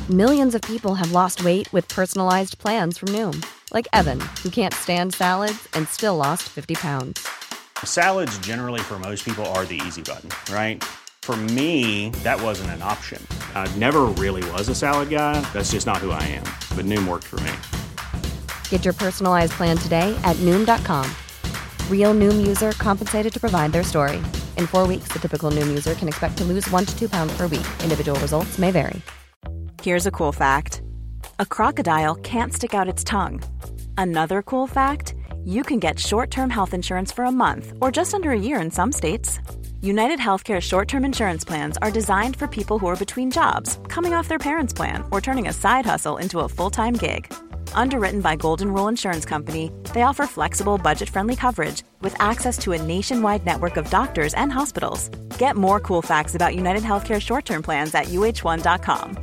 Millions of people have lost weight with personalized plans from Noom. Like Evan, who can't stand salads and still lost 50 pounds. Salads generally for most people are the easy button, right? For me, that wasn't an option. I never really was a salad guy. That's just not who I am. But Noom worked for me. Get your personalized plan today at Noom.com. Real Noom user compensated to provide their story. In 4 weeks, the typical Noom user can expect to lose 1 to 2 pounds per week. Individual results may vary. Here's a cool fact. A crocodile can't stick out its tongue. Another cool fact, you can get short-term health insurance for a month or just under a year in some states. United Healthcare short-term insurance plans are designed for people who are between jobs, coming off their parents' plan, or turning a side hustle into a full-time gig. Underwritten by Golden Rule Insurance Company, they offer flexible, budget-friendly coverage with access to a nationwide network of doctors and hospitals. Get more cool facts about United Healthcare short-term plans at uh1.com.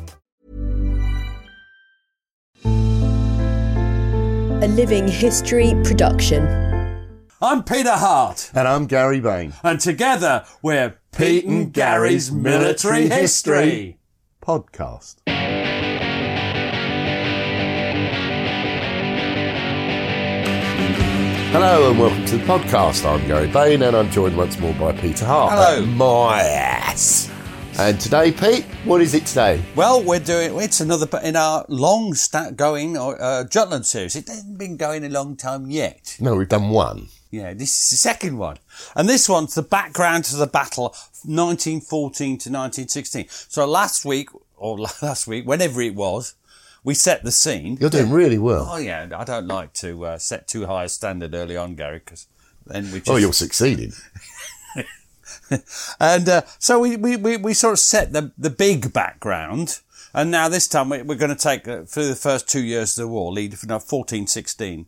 A Living History production. I'm Peter Hart. And I'm Gary Bain. And together we're Pete and Gary's Military History Podcast. Hello and welcome to the podcast. I'm Gary Bain and I'm joined once more by Peter Hart. Hello. My ass. And today, Pete, what is it today? Well, it's another in our long-going Jutland series. It hasn't been going a long time yet. No, we've done one. Yeah, this is the second one. And this one's the background to the battle of 1914 to 1916. So last week, whenever it was, we set the scene. You're doing really well. Oh, yeah, I don't like to set too high a standard early on, Gary, because then we just... Oh, you're succeeding. And so we sort of set the big background, and now this time we're going to take through the first 2 years of the war, lead from 1416.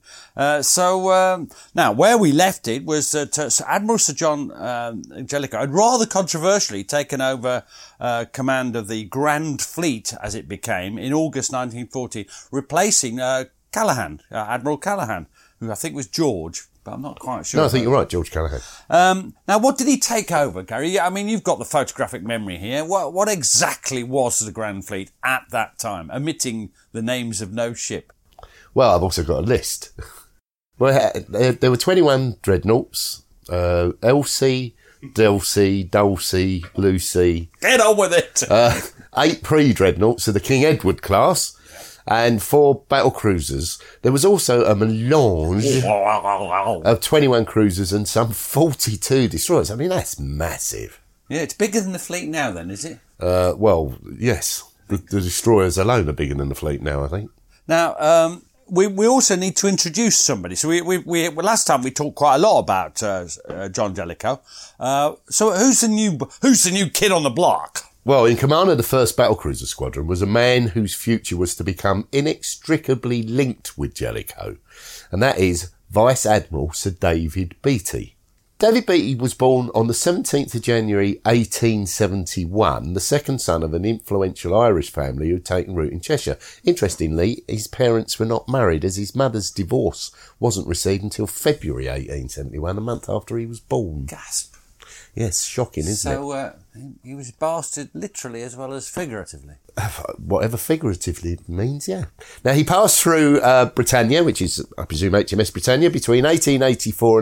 Now where we left it was that Admiral Sir John Jellicoe had rather controversially taken over command of the Grand Fleet, as it became, in August 1914, replacing Callaghan, Admiral Callaghan, who I think was George. But I'm not quite sure. No, I think you're right, George Callaghan. Now, what did he take over, Gary? I mean, you've got the photographic memory here. What exactly was the Grand Fleet at that time, omitting the names of no ship? Well, I've also got a list. Well, there were 21 dreadnoughts, Elsie, Delsey, Dulcie, Lucy. Get on with it! 8 pre-dreadnoughts of the King Edward class, and 4 battle cruisers. There was also a melange of 21 cruisers and some 42 destroyers. I mean, that's massive. Yeah, it's bigger than the fleet now then, is it? Well, yes. The destroyers alone are bigger than the fleet now, I think. Now, we also need to introduce somebody. So we last time we talked quite a lot about John Jellicoe. So who's the new kid on the block? Well, in command of the 1st Battlecruiser Squadron was a man whose future was to become inextricably linked with Jellicoe, and that is Vice Admiral Sir David Beatty. David Beatty was born on the 17th of January 1871, the second son of an influential Irish family who had taken root in Cheshire. Interestingly, his parents were not married, as his mother's divorce wasn't received until February 1871, a month after he was born. Gasp. Yes, shocking, isn't it? So he was a bastard literally as well as figuratively. Whatever figuratively means, yeah. Now, he passed through Britannia, which is, I presume, HMS Britannia, between 1884 and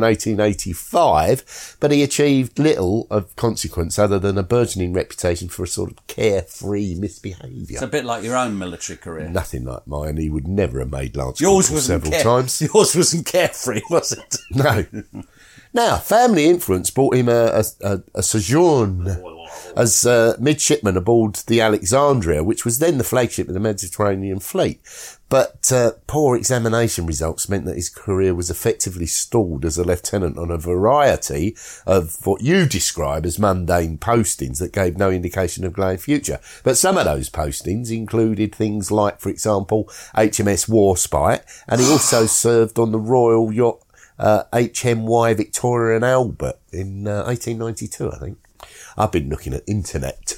1885, but he achieved little of consequence other than a burgeoning reputation for a sort of carefree misbehaviour. It's a bit like your own military career. Nothing like mine. He would never have made Lance Yours Corporal wasn't several times. Yours wasn't carefree, was it? No. Now, family influence brought him a sojourn as midshipman aboard the Alexandria, which was then the flagship of the Mediterranean Fleet. But poor examination results meant that his career was effectively stalled as a lieutenant on a variety of what you describe as mundane postings that gave no indication of glowing future. But some of those postings included things like, for example, HMS Warspite, and he also served on the Royal Yacht HMY Victoria and Albert in 1892, I think. I've been looking at internet.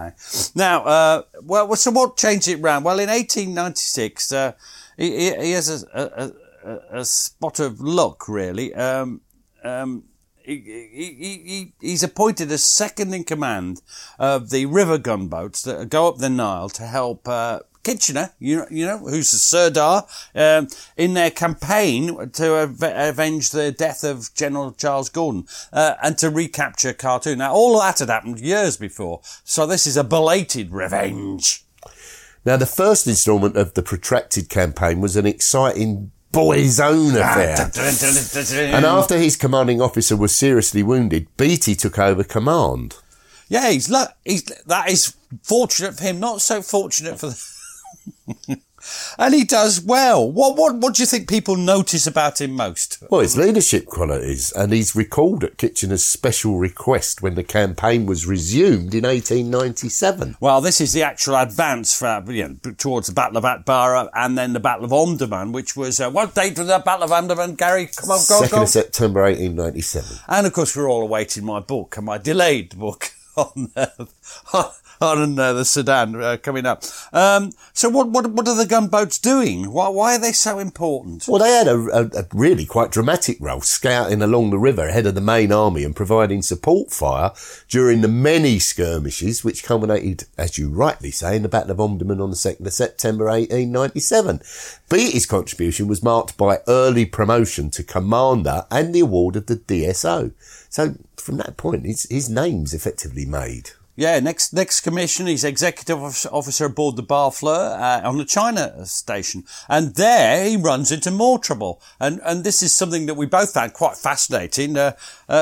Now, so what changed it round? Well, in 1896, he has a spot of luck, really. He's appointed as second in command of the river gunboats that go up the Nile to help Kitchener, you know, who's the Sirdar, in their campaign to avenge the death of General Charles Gordon, and to recapture Khartoum. Now, all that had happened years before, so this is a belated revenge. Now, the first instalment of the protracted campaign was an exciting boy's own affair. And after his commanding officer was seriously wounded, Beatty took over command. Yeah, that is fortunate for him, not so fortunate for the... And he does well. What do you think people notice about him most? Well, his leadership qualities, and he's recalled at Kitchener's special request when the campaign was resumed in 1897. Well, this is the actual advance towards the Battle of Atbara and then the Battle of Omdurman, which was... what date was the Battle of Omdurman, Gary? Come on, go. 2nd of September 1897. And, of course, we're all awaiting my book, and my delayed book on the Sudan coming up. So what are the gunboats doing? Why are they so important? Well, they had a really quite dramatic role, scouting along the river ahead of the main army and providing support fire during the many skirmishes which culminated, as you rightly say, in the Battle of Omdurman on the 2nd of September 1897. Beatty's contribution was marked by early promotion to commander and the award of the DSO. So from that point, his name's effectively made. Yeah, next commission, he's executive officer aboard the Barfleur on the China station. And there he runs into more trouble. And this is something that we both found quite fascinating. Well,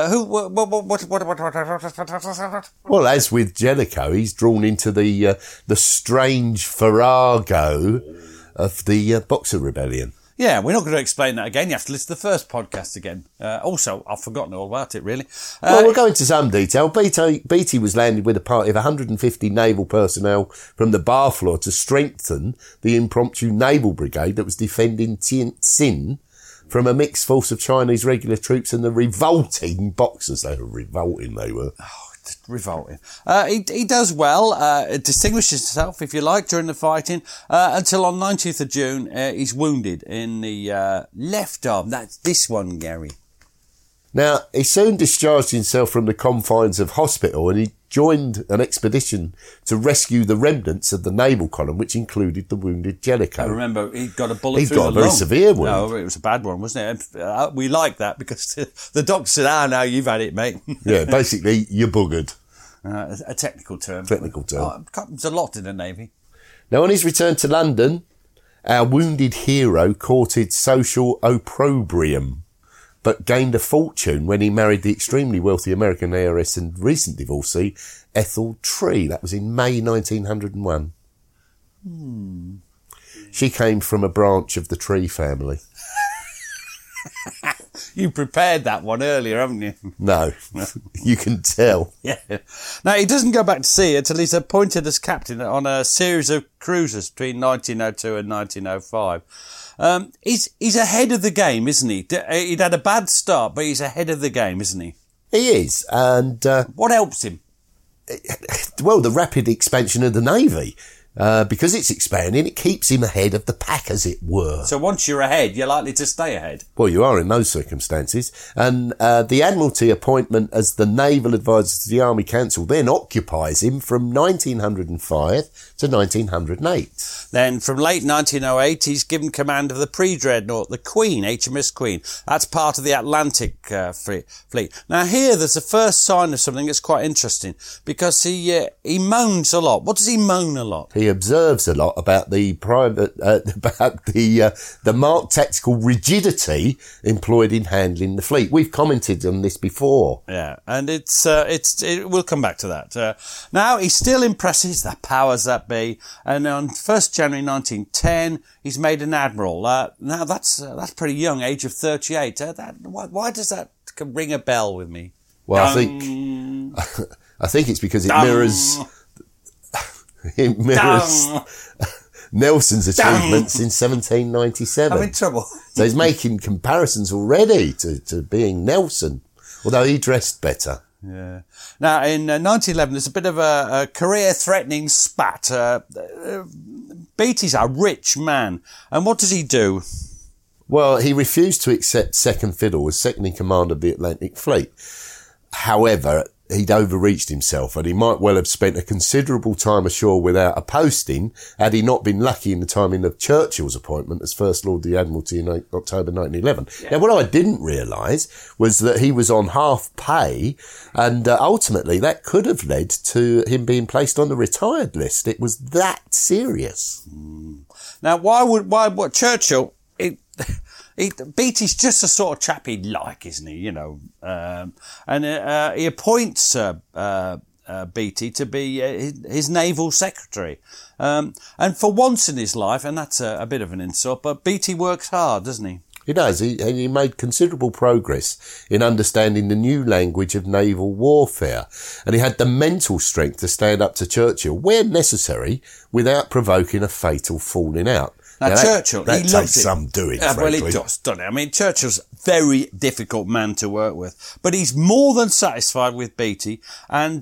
as with Jellicoe, he's drawn into the strange farrago of the Boxer Rebellion. Yeah, we're not going to explain that again. You have to listen to the first podcast again. Also, I've forgotten all about it, really. Well, we'll go into some detail. Beatty was landed with a party of 150 naval personnel from the Barfleur to strengthen the impromptu naval brigade that was defending Tientsin from a mixed force of Chinese regular troops and the revolting Boxers. They were revolting, they were. Revolting. He does well, distinguishes himself, if you like, during the fighting, until on 19th of June, he's wounded in the left arm. That's this one, Gary. Now, he soon discharged himself from the confines of hospital and he joined an expedition to rescue the remnants of the naval column, which included the wounded Jellicoe. I remember he got a bullet through the lung. He got a very severe wound. No, it was a bad one, wasn't it? We like that because the doctor said, now you've had it, mate. Yeah, basically, you're boogered. A technical term. There's a lot in the Navy. Now, on his return to London, our wounded hero courted social opprobrium, but gained a fortune when he married the extremely wealthy American heiress and recent divorcee, Ethel Tree. That was in May 1901. She came from a branch of the Tree family. You prepared that one earlier, haven't you? No, you can tell. Yeah. Now, he doesn't go back to sea until he's appointed as captain on a series of cruises between 1902 and 1905. He's ahead of the game, isn't he? He'd had a bad start, but he's ahead of the game, isn't he? He is. And what helps him? Well, the rapid expansion of the Navy. Because it's expanding, it keeps him ahead of the pack, as it were. So once you're ahead, you're likely to stay ahead. Well, you are in those circumstances. And the Admiralty appointment as the naval advisor to the Army Council then occupies him from 1905 to 1908. Then from late 1908, he's given command of the pre-dreadnought, the Queen, HMS Queen. That's part of the Atlantic fleet. Now here, there's the first sign of something that's quite interesting, because he moans a lot. What does he moan a lot? He observes a lot about the marked tactical rigidity employed in handling the fleet. We've commented on this before. Yeah, and we'll come back to that. Now he still impresses the powers that be, and on 1st January 1910, he's made an admiral. Now that's pretty young, age of 38. Why does that ring a bell with me? Well, I think it's because it mirrors. It mirrors Nelson's achievements in 1797. I'm in trouble. So he's making comparisons already to being Nelson, although he dressed better. Yeah. Now, in 1911, there's a bit of a career-threatening spat. Beatty's a rich man. And what does he do? Well, he refused to accept second fiddle as second in command of the Atlantic Fleet. However, he'd overreached himself, and he might well have spent a considerable time ashore without a posting had he not been lucky in the timing of Churchill's appointment as First Lord of the Admiralty in October 1911. Yeah. Now, what I didn't realise was that he was on half pay, and ultimately that could have led to him being placed on the retired list. It was that serious. Now, what Churchill... Beattie's just the sort of chap he'd like, isn't he? You know, and he appoints Beattie to be his naval secretary. And for once in his life, and that's a bit of an insult, but Beattie works hard, doesn't he? He does. He made considerable progress in understanding the new language of naval warfare, and he had the mental strength to stand up to Churchill where necessary without provoking a fatal falling out. Now, Churchill, that he takes loves it. some doing, well, frankly. it does, doesn't it? I mean, Churchill's a very difficult man to work with, but he's more than satisfied with Beattie, and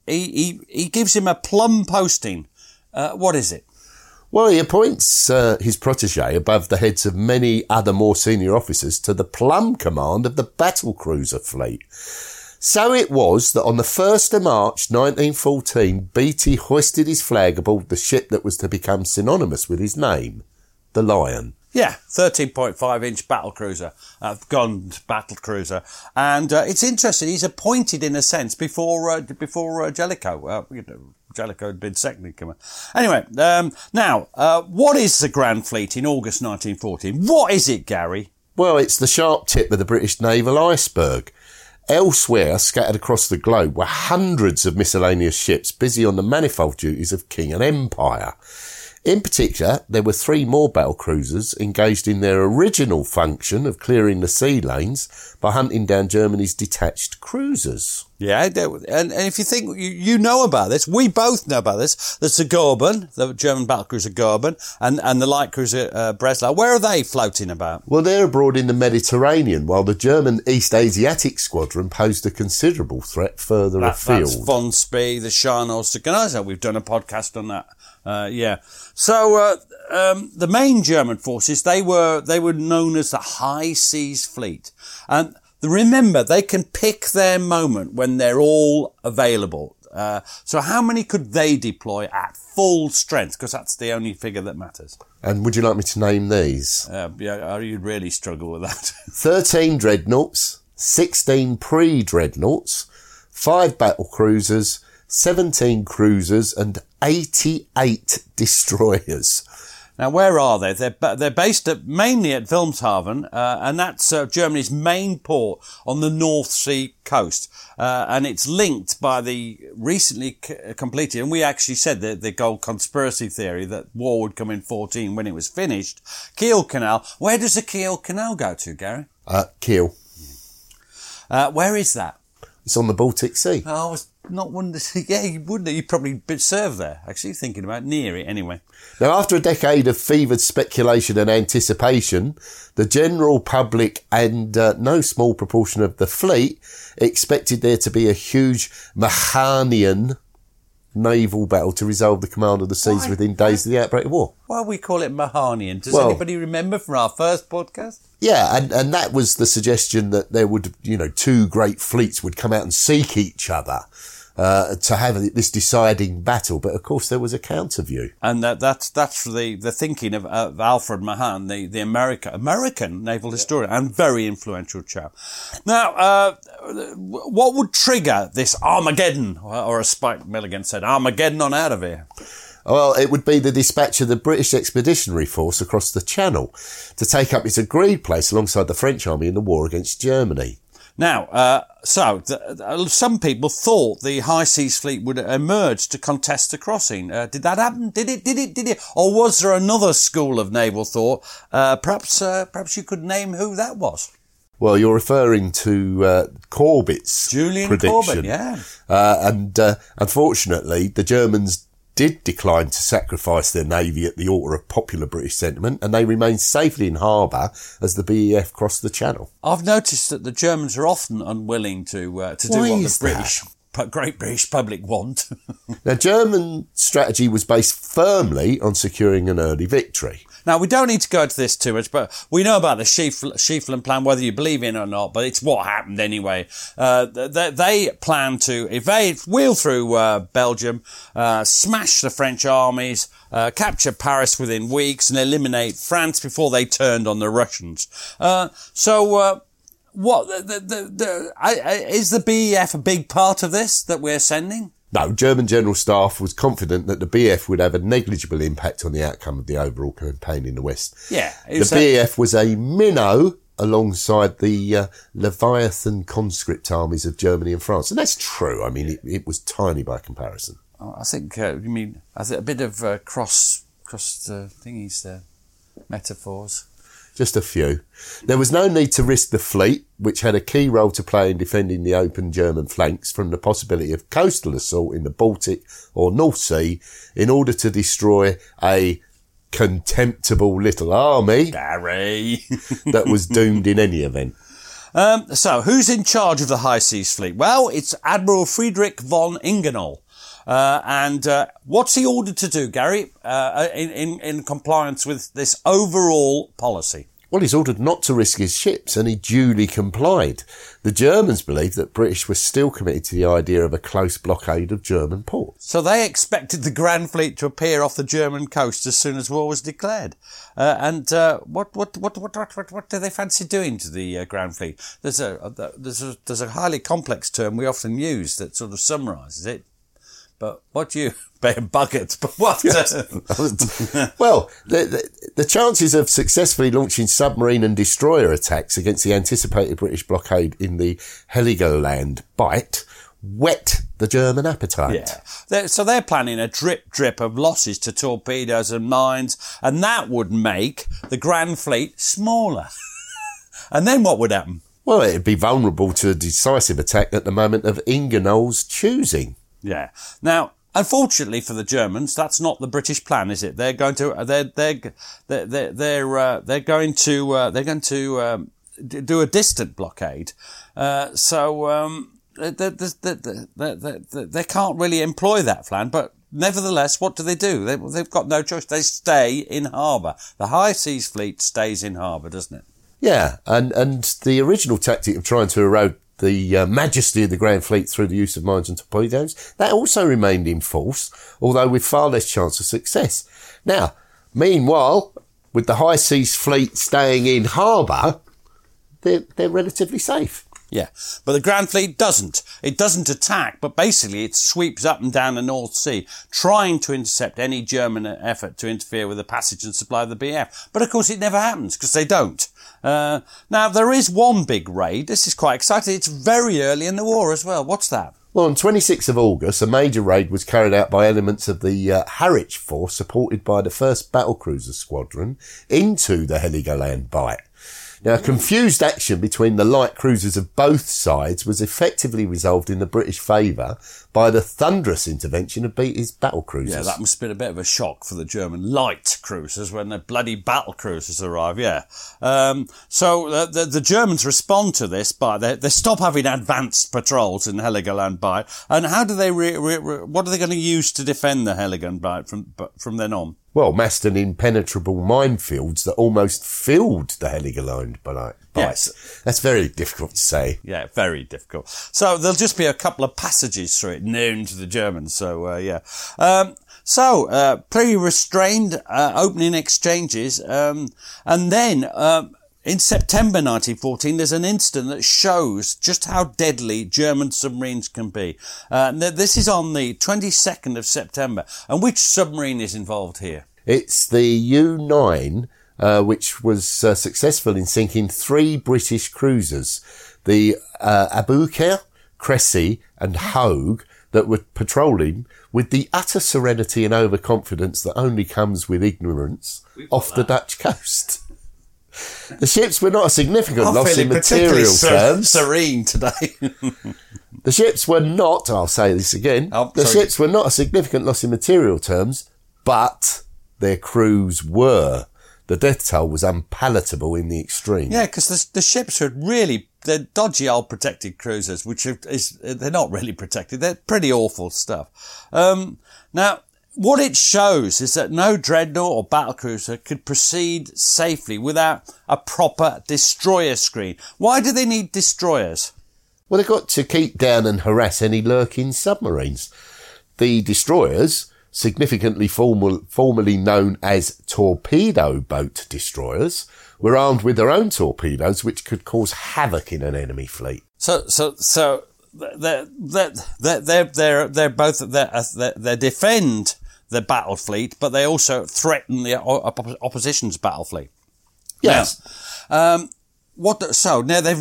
he gives him a plum posting. What is it? Well, he appoints his protégé above the heads of many other more senior officers to the plum command of the battlecruiser fleet. So it was that on the 1st of March 1914, Beattie hoisted his flag aboard the ship that was to become synonymous with his name, the Lion. Yeah, 13.5-inch battlecruiser, battlecruiser. And it's interesting, he's appointed in a sense before Jellicoe. Jellicoe had been second in command. Anyway, now, what is the Grand Fleet in August 1914? What is it, Gary? Well, it's the sharp tip of the British naval iceberg. Elsewhere, scattered across the globe, were hundreds of miscellaneous ships busy on the manifold duties of king and empire. In particular, there were 3 more battlecruisers engaged in their original function of clearing the sea lanes by hunting down Germany's detached cruisers. Yeah, and if you think, you know about this, we both know about this, the Goeben, the German battlecruiser Goeben, and the light cruiser Breslau, where are they floating about? Well, they're abroad in the Mediterranean, while the German East Asiatic Squadron posed a considerable threat further afield. That's von Spee, the Scharnhorst. We've done a podcast on that. Yeah. So, the main German forces, they were known as the High Seas Fleet. And remember, they can pick their moment when they're all available. So how many could they deploy at full strength? Because that's the only figure that matters. And would you like me to name these? Yeah, you'd really struggle with that. 13 dreadnoughts, 16 pre-dreadnoughts, 5 battlecruisers, 17 cruisers and 88 destroyers. Now, where are they? They're based mainly at Wilhelmshaven, and that's Germany's main port on the North Sea coast. And it's linked by the recently completed, and we actually said the gold conspiracy theory that war would come in 14 when it was finished. Kiel Canal. Where does the Kiel Canal go to, Gary? Kiel. Where is that? It's on the Baltic Sea. I was not wondering. Yeah, you wouldn't. You'd probably serve there, actually, thinking about near it anyway. Now, after a decade of fevered speculation and anticipation, the general public and no small proportion of the fleet expected there to be a huge Mahanian naval battle to resolve the command of the seas within days of the outbreak of war. Why we call it Mahanian? Does anybody remember from our first podcast? Yeah, and that was the suggestion that there would, 2 great fleets would come out and seek each other to have this deciding battle. But of course, there was a counter view, and that's the thinking of Alfred Mahan, the American naval historian and very influential chap. Now, what would trigger this Armageddon, or as Spike Milligan said, Armageddon on out of here? Well, it would be the dispatch of the British Expeditionary Force across the Channel to take up its agreed place alongside the French army in the war against Germany. Now, some people thought the High Seas Fleet would emerge to contest the crossing. Did that happen? Did it? Or was there another school of naval thought? Perhaps you could name who that was. Well, you're referring to Corbett's Julian prediction. Corbett, yeah. And unfortunately, the Germans did decline to sacrifice their navy at the altar of popular British sentiment, and they remained safely in harbour as the BEF crossed the Channel. I've noticed that the Germans are often unwilling to do what the British great British public want. Now, German strategy was based firmly on securing an early victory. Now, we don't need to go into this too much, but we know about the Schieffelin plan, whether you believe in it or not, but it's what happened anyway. They plan to wheel through Belgium, smash the French armies, capture Paris within weeks, and eliminate France before they turned on the Russians. What is the BEF a big part of this that we're sending? No, German General Staff was confident that the BEF would have a negligible impact on the outcome of the overall campaign in the West. Yeah. The BEF was a minnow alongside the Leviathan conscript armies of Germany and France. And that's true. I mean, it was tiny by comparison. I think, you mean, a bit of cross thingies there, metaphors. Just a few. There was no need to risk the fleet, which had a key role to play in defending the open German flanks from the possibility of coastal assault in the Baltic or North Sea in order to destroy a contemptible little army that was doomed in any event. So, who's in charge of the High Seas Fleet? Well, it's Admiral Friedrich von Ingenohl. And what's he ordered to do, Gary, in compliance with this overall policy? Well, he's ordered not to risk his ships, and he duly complied. The Germans believed that British were still committed to the idea of a close blockade of German ports. So they expected the Grand Fleet to appear off the German coast as soon as war was declared. What do they fancy doing to the Grand Fleet? There's a highly complex term we often use that sort of summarises it. But what do you... buggers, but what? Well, the chances of successfully launching submarine and destroyer attacks against the anticipated British blockade in the Heligoland Bight whet the German appetite. Yeah. So they're planning a drip of losses to torpedoes and mines, and that would make the Grand Fleet smaller. And then what would happen? Well, it'd be vulnerable to a decisive attack at the moment of Ingenohl's choosing. Yeah. Now, unfortunately for the Germans, that's not the British plan, is it? They're going to do a distant blockade. They can't really employ that plan. But nevertheless, what do? They've got no choice. They stay in harbour. The High Seas Fleet stays in harbour, doesn't it? Yeah, and the original tactic of trying to erode the majesty of the Grand Fleet through the use of mines and torpedoes, that also remained in force, although with far less chance of success. Now, meanwhile, with the High Seas Fleet staying in harbour, they're relatively safe. Yeah, but the Grand Fleet doesn't. It doesn't attack, but basically it sweeps up and down the North Sea, trying to intercept any German effort to interfere with the passage and supply of the BF. But of course it never happens, because they don't. Now, there is one big raid. This is quite exciting. It's very early in the war as well. What's that? Well, on 26th of August, a major raid was carried out by elements of the Harwich Force, supported by the 1st Battlecruiser Squadron, into the Heligoland Bight. Now, confused action between the light cruisers of both sides was effectively resolved in the British favour by the thunderous intervention of Beattie's battlecruisers. Yeah, that must have been a bit of a shock for the German light cruisers when the bloody battlecruisers arrive, yeah. So the Germans respond to this by they stop having advanced patrols in the Heligoland Bight. And how do they what are they going to use to defend the Heligoland Bight from then on? Well, massed and impenetrable minefields that almost filled the Heligoland Bight. Yes. That's very difficult to say. Yeah, very difficult. So there'll just be a couple of passages through it known to the Germans. So, yeah. Pretty restrained opening exchanges. And then in September 1914, there's an incident that shows just how deadly German submarines can be. This is on the 22nd of September. And which submarine is involved here? It's the U-9, which was successful in sinking 3 British cruisers, the Aboukir, Cressy and Hogue, that were patrolling with the utter serenity and overconfidence that only comes with ignorance off the Dutch coast. The ships were not a significant loss in material terms. Serene today. The ships were not, I'll say this again, ships were not a significant loss in material terms, but their crews were. The death toll was unpalatable in the extreme. Yeah, because the ships are they're dodgy old protected cruisers, they're not really protected. They're pretty awful stuff. Now, what it shows is that no dreadnought or battlecruiser could proceed safely without a proper destroyer screen. Why do they need destroyers? Well, they've got to keep down and harass any lurking submarines. The destroyers, significantly formerly known as torpedo boat destroyers, were armed with their own torpedoes, which could cause havoc in an enemy fleet. So they defend the battle fleet, but they also threaten the opposition's battle fleet. Yes. Now, they've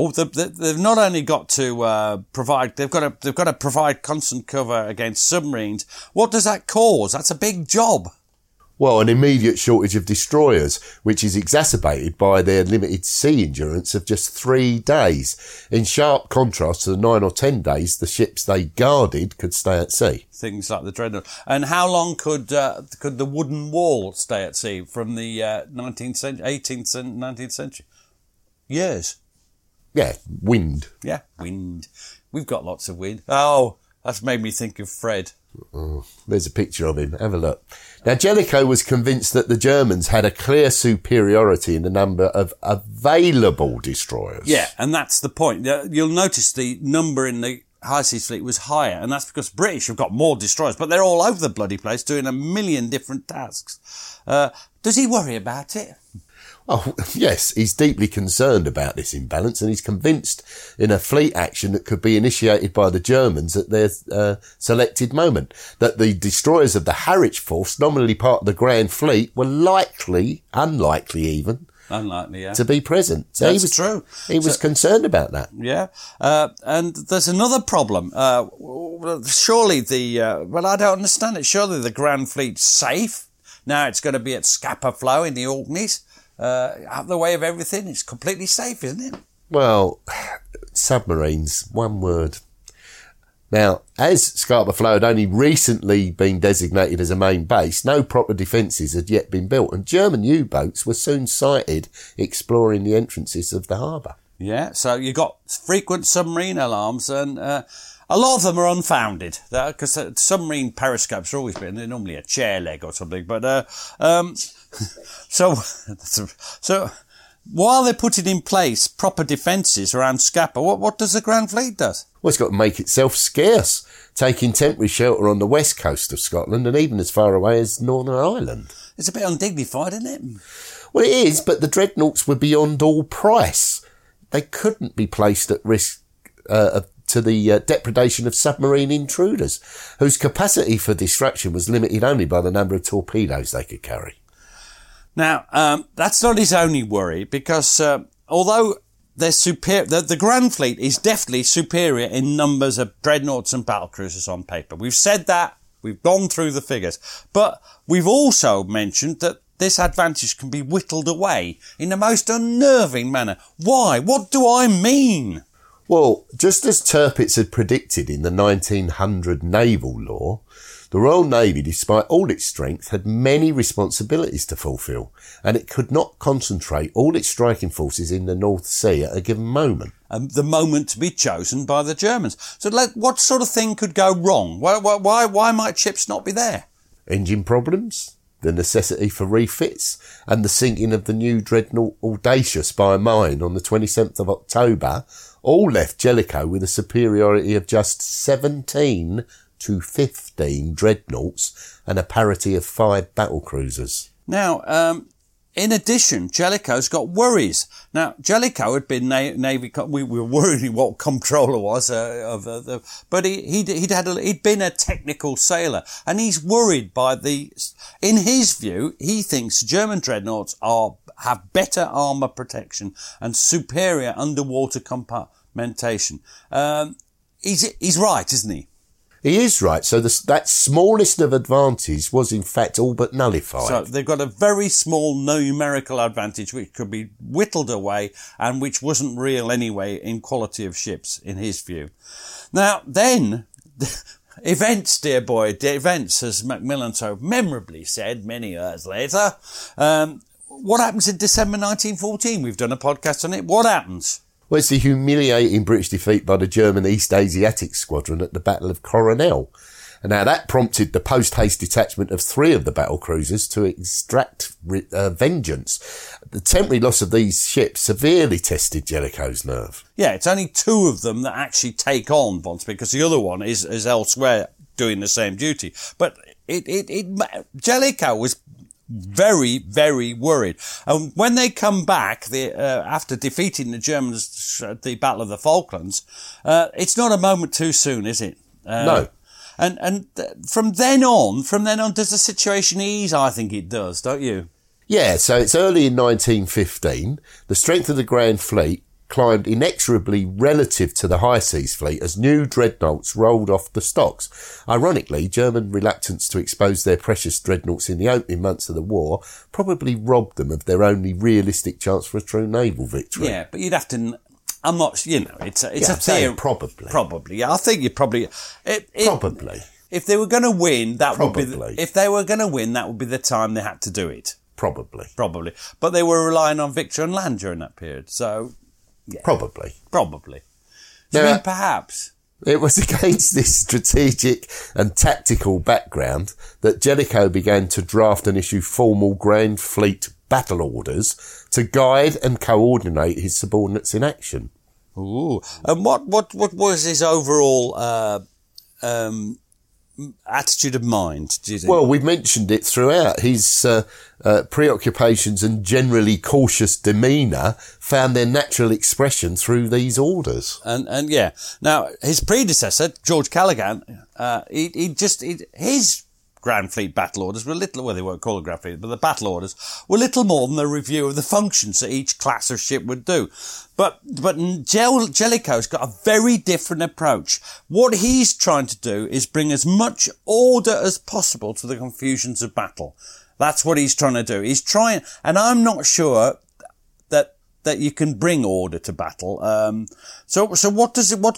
not only got to provide, they've got to provide constant cover against submarines. What does that cause? That's a big job. Well, an immediate shortage of destroyers, which is exacerbated by their limited sea endurance of just 3 days, in sharp contrast to the 9 or 10 days the ships they guarded could stay at sea. Things like the Dreadnought. And how long could the wooden wall stay at sea from the 19th century, 18th and 19th century? Years. Yeah, wind. Yeah, wind. We've got lots of wind. Oh, that's made me think of Fred. Oh, there's a picture of him. Have a look. Now, Jellicoe was convinced that the Germans had a clear superiority in the number of available destroyers. Yeah, and that's the point. You'll notice the number in the High Seas Fleet was higher, and that's because British have got more destroyers, but they're all over the bloody place doing a million different tasks. Does he worry about it? Oh, yes, he's deeply concerned about this imbalance, and he's convinced in a fleet action that could be initiated by the Germans at their selected moment that the destroyers of the Harwich Force, nominally part of the Grand Fleet, were unlikely even, to be present. So That's true. He was concerned about that. Yeah. And there's another problem. Surely well, I don't understand it. Surely the Grand Fleet's safe. Now it's going to be at Scapa Flow in the Orkneys. Out of the way of everything. It's completely safe, isn't it? Well, submarines, one word. Now, as Scapa Flow had only recently been designated as a main base, no proper defences had yet been built, and German U-boats were soon sighted exploring the entrances of the harbour. Yeah, so you got frequent submarine alarms, and a lot of them are unfounded, because submarine periscopes are always been, they're normally a chair leg or something, but so while they're putting in place proper defences around Scapa, what does the Grand Fleet do? Well, it's got to make itself scarce, taking temporary shelter on the west coast of Scotland and even as far away as Northern Ireland. It's a bit undignified, isn't it? Well, it is, but the dreadnoughts were beyond all price. They couldn't be placed at risk to the depredation of submarine intruders, whose capacity for destruction was limited only by the number of torpedoes they could carry. Now, that's not his only worry, because although they're superior, the Grand Fleet is definitely superior in numbers of dreadnoughts and battlecruisers on paper. We've said that. We've gone through the figures. But we've also mentioned that this advantage can be whittled away in the most unnerving manner. Why? What do I mean? Well, just as Tirpitz had predicted in the 1900 naval law, the Royal Navy, despite all its strength, had many responsibilities to fulfil, and it could not concentrate all its striking forces in the North Sea at a given moment. The moment to be chosen by the Germans. So what sort of thing could go wrong? Why might ships not be there? Engine problems, the necessity for refits, and the sinking of the new dreadnought Audacious by a mine on the 27th of October all left Jellicoe with a superiority of just 17 to 15 dreadnoughts and a parity of 5 battlecruisers. Now, in addition, Jellicoe's got worries. Now, Jellicoe had been Navy. We were worried what comptroller was, but he'd been a technical sailor, and he's worried by in his view, he thinks German dreadnoughts have better armour protection and superior underwater compartmentation. He's right, isn't he? He is right. So that smallest of advantage was in fact all but nullified. So they've got a very small numerical advantage which could be whittled away and which wasn't real anyway in quality of ships, in his view. Now, then, events, dear boy, events, as Macmillan so memorably said many years later, what happens in December 1914? We've done a podcast on it. What happens? Well, it's the humiliating British defeat by the German East Asiatic Squadron at the Battle of Coronel. And now that prompted the post-haste detachment of 3 of the battle cruisers to extract vengeance. The temporary loss of these ships severely tested Jellicoe's nerve. Yeah, it's only 2 of them that actually take on Bond because the other one is elsewhere doing the same duty. But Jellicoe was very, very worried. And when they come back, after defeating the Germans at the Battle of the Falklands, it's not a moment too soon, is it? No. And from then on, does the situation ease? I think it does, don't you? Yeah, so it's early in 1915. The strength of the Grand Fleet climbed inexorably relative to the High Seas Fleet as new dreadnoughts rolled off the stocks. Ironically, German reluctance to expose their precious dreadnoughts in the opening months of the war probably robbed them of their only realistic chance for a true naval victory. Yeah, but you'd have to... I'm not, it's a theory. Probably. Probably, yeah. I think you probably... Probably. If they were going to win, that Probably. would be... If they were going to win, that would be the time they had to do it. Probably. But they were relying on victory on land during that period, so... Yeah. Probably. Do you mean perhaps? It was against this strategic and tactical background that Jellicoe began to draft and issue formal Grand Fleet battle orders to guide and coordinate his subordinates in action. Ooh. And what was his overall attitude of mind, do you think? Well, we've mentioned it throughout. His preoccupations and generally cautious demeanour found their natural expression through these orders. And yeah. Now, his predecessor, George Callaghan, his Grand Fleet battle orders were they weren't called Grand Fleet, but the battle orders were little more than a review of the functions that each class of ship would do. But Jellicoe's got a very different approach. What he's trying to do is bring as much order as possible to the confusions of battle. That's what he's trying to do. He's trying, and I'm not sure that you can bring order to battle. So what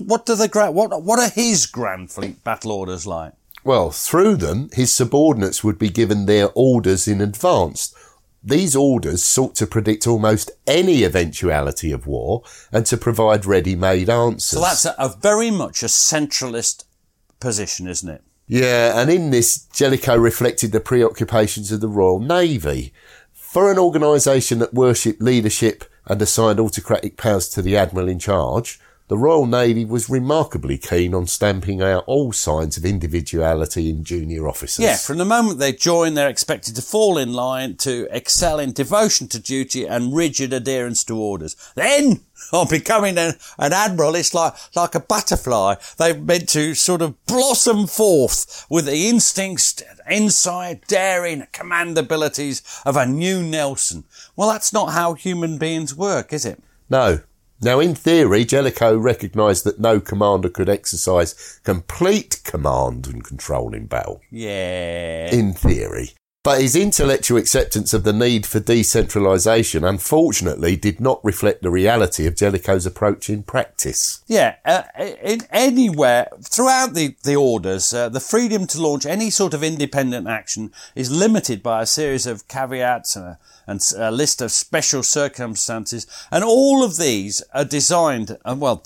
are his Grand Fleet battle orders like? Well, through them, his subordinates would be given their orders in advance. These orders sought to predict almost any eventuality of war and to provide ready-made answers. So that's a very much a centralist position, isn't it? Yeah, and in this, Jellicoe reflected the preoccupations of the Royal Navy. For an organisation that worshipped leadership and assigned autocratic powers to the Admiral in charge, the Royal Navy was remarkably keen on stamping out all signs of individuality in junior officers. Yeah, from the moment they join, they're expected to fall in line, to excel in devotion to duty and rigid adherence to orders. Then, on becoming an admiral, it's like a butterfly. They're meant to sort of blossom forth with the instincts, insight, daring, command abilities of a new Nelson. Well, that's not how human beings work, is it? No. Now, in theory, Jellicoe recognised that no commander could exercise complete command and control in battle. Yeah. In theory. But his intellectual acceptance of the need for decentralisation, unfortunately, did not reflect the reality of Jellicoe's approach in practice. Yeah, anywhere, throughout the orders, the freedom to launch any sort of independent action is limited by a series of caveats and a list of special circumstances, and all of these are designed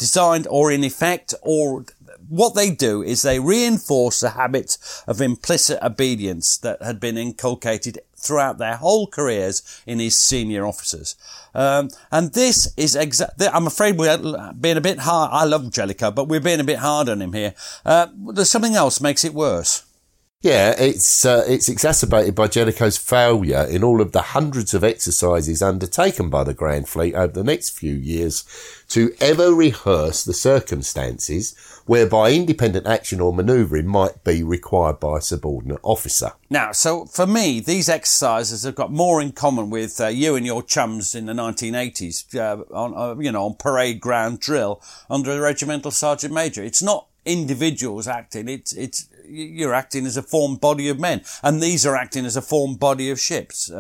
or in effect, or what they do is they reinforce the habits of implicit obedience that had been inculcated throughout their whole careers in his senior officers. And this is I'm afraid we're being a bit hard. I love Jellicoe, but we're being a bit hard on him here. There's something else makes it worse. Yeah, it's exacerbated by Jellicoe's failure in all of the hundreds of exercises undertaken by the Grand Fleet over the next few years to ever rehearse the circumstances whereby independent action or manoeuvring might be required by a subordinate officer. Now, so for me, these exercises have got more in common with you and your chums in the 1980s on parade ground drill under a regimental sergeant major. It's not individuals acting, you're acting as a formed body of men, and these are acting as a formed body of ships.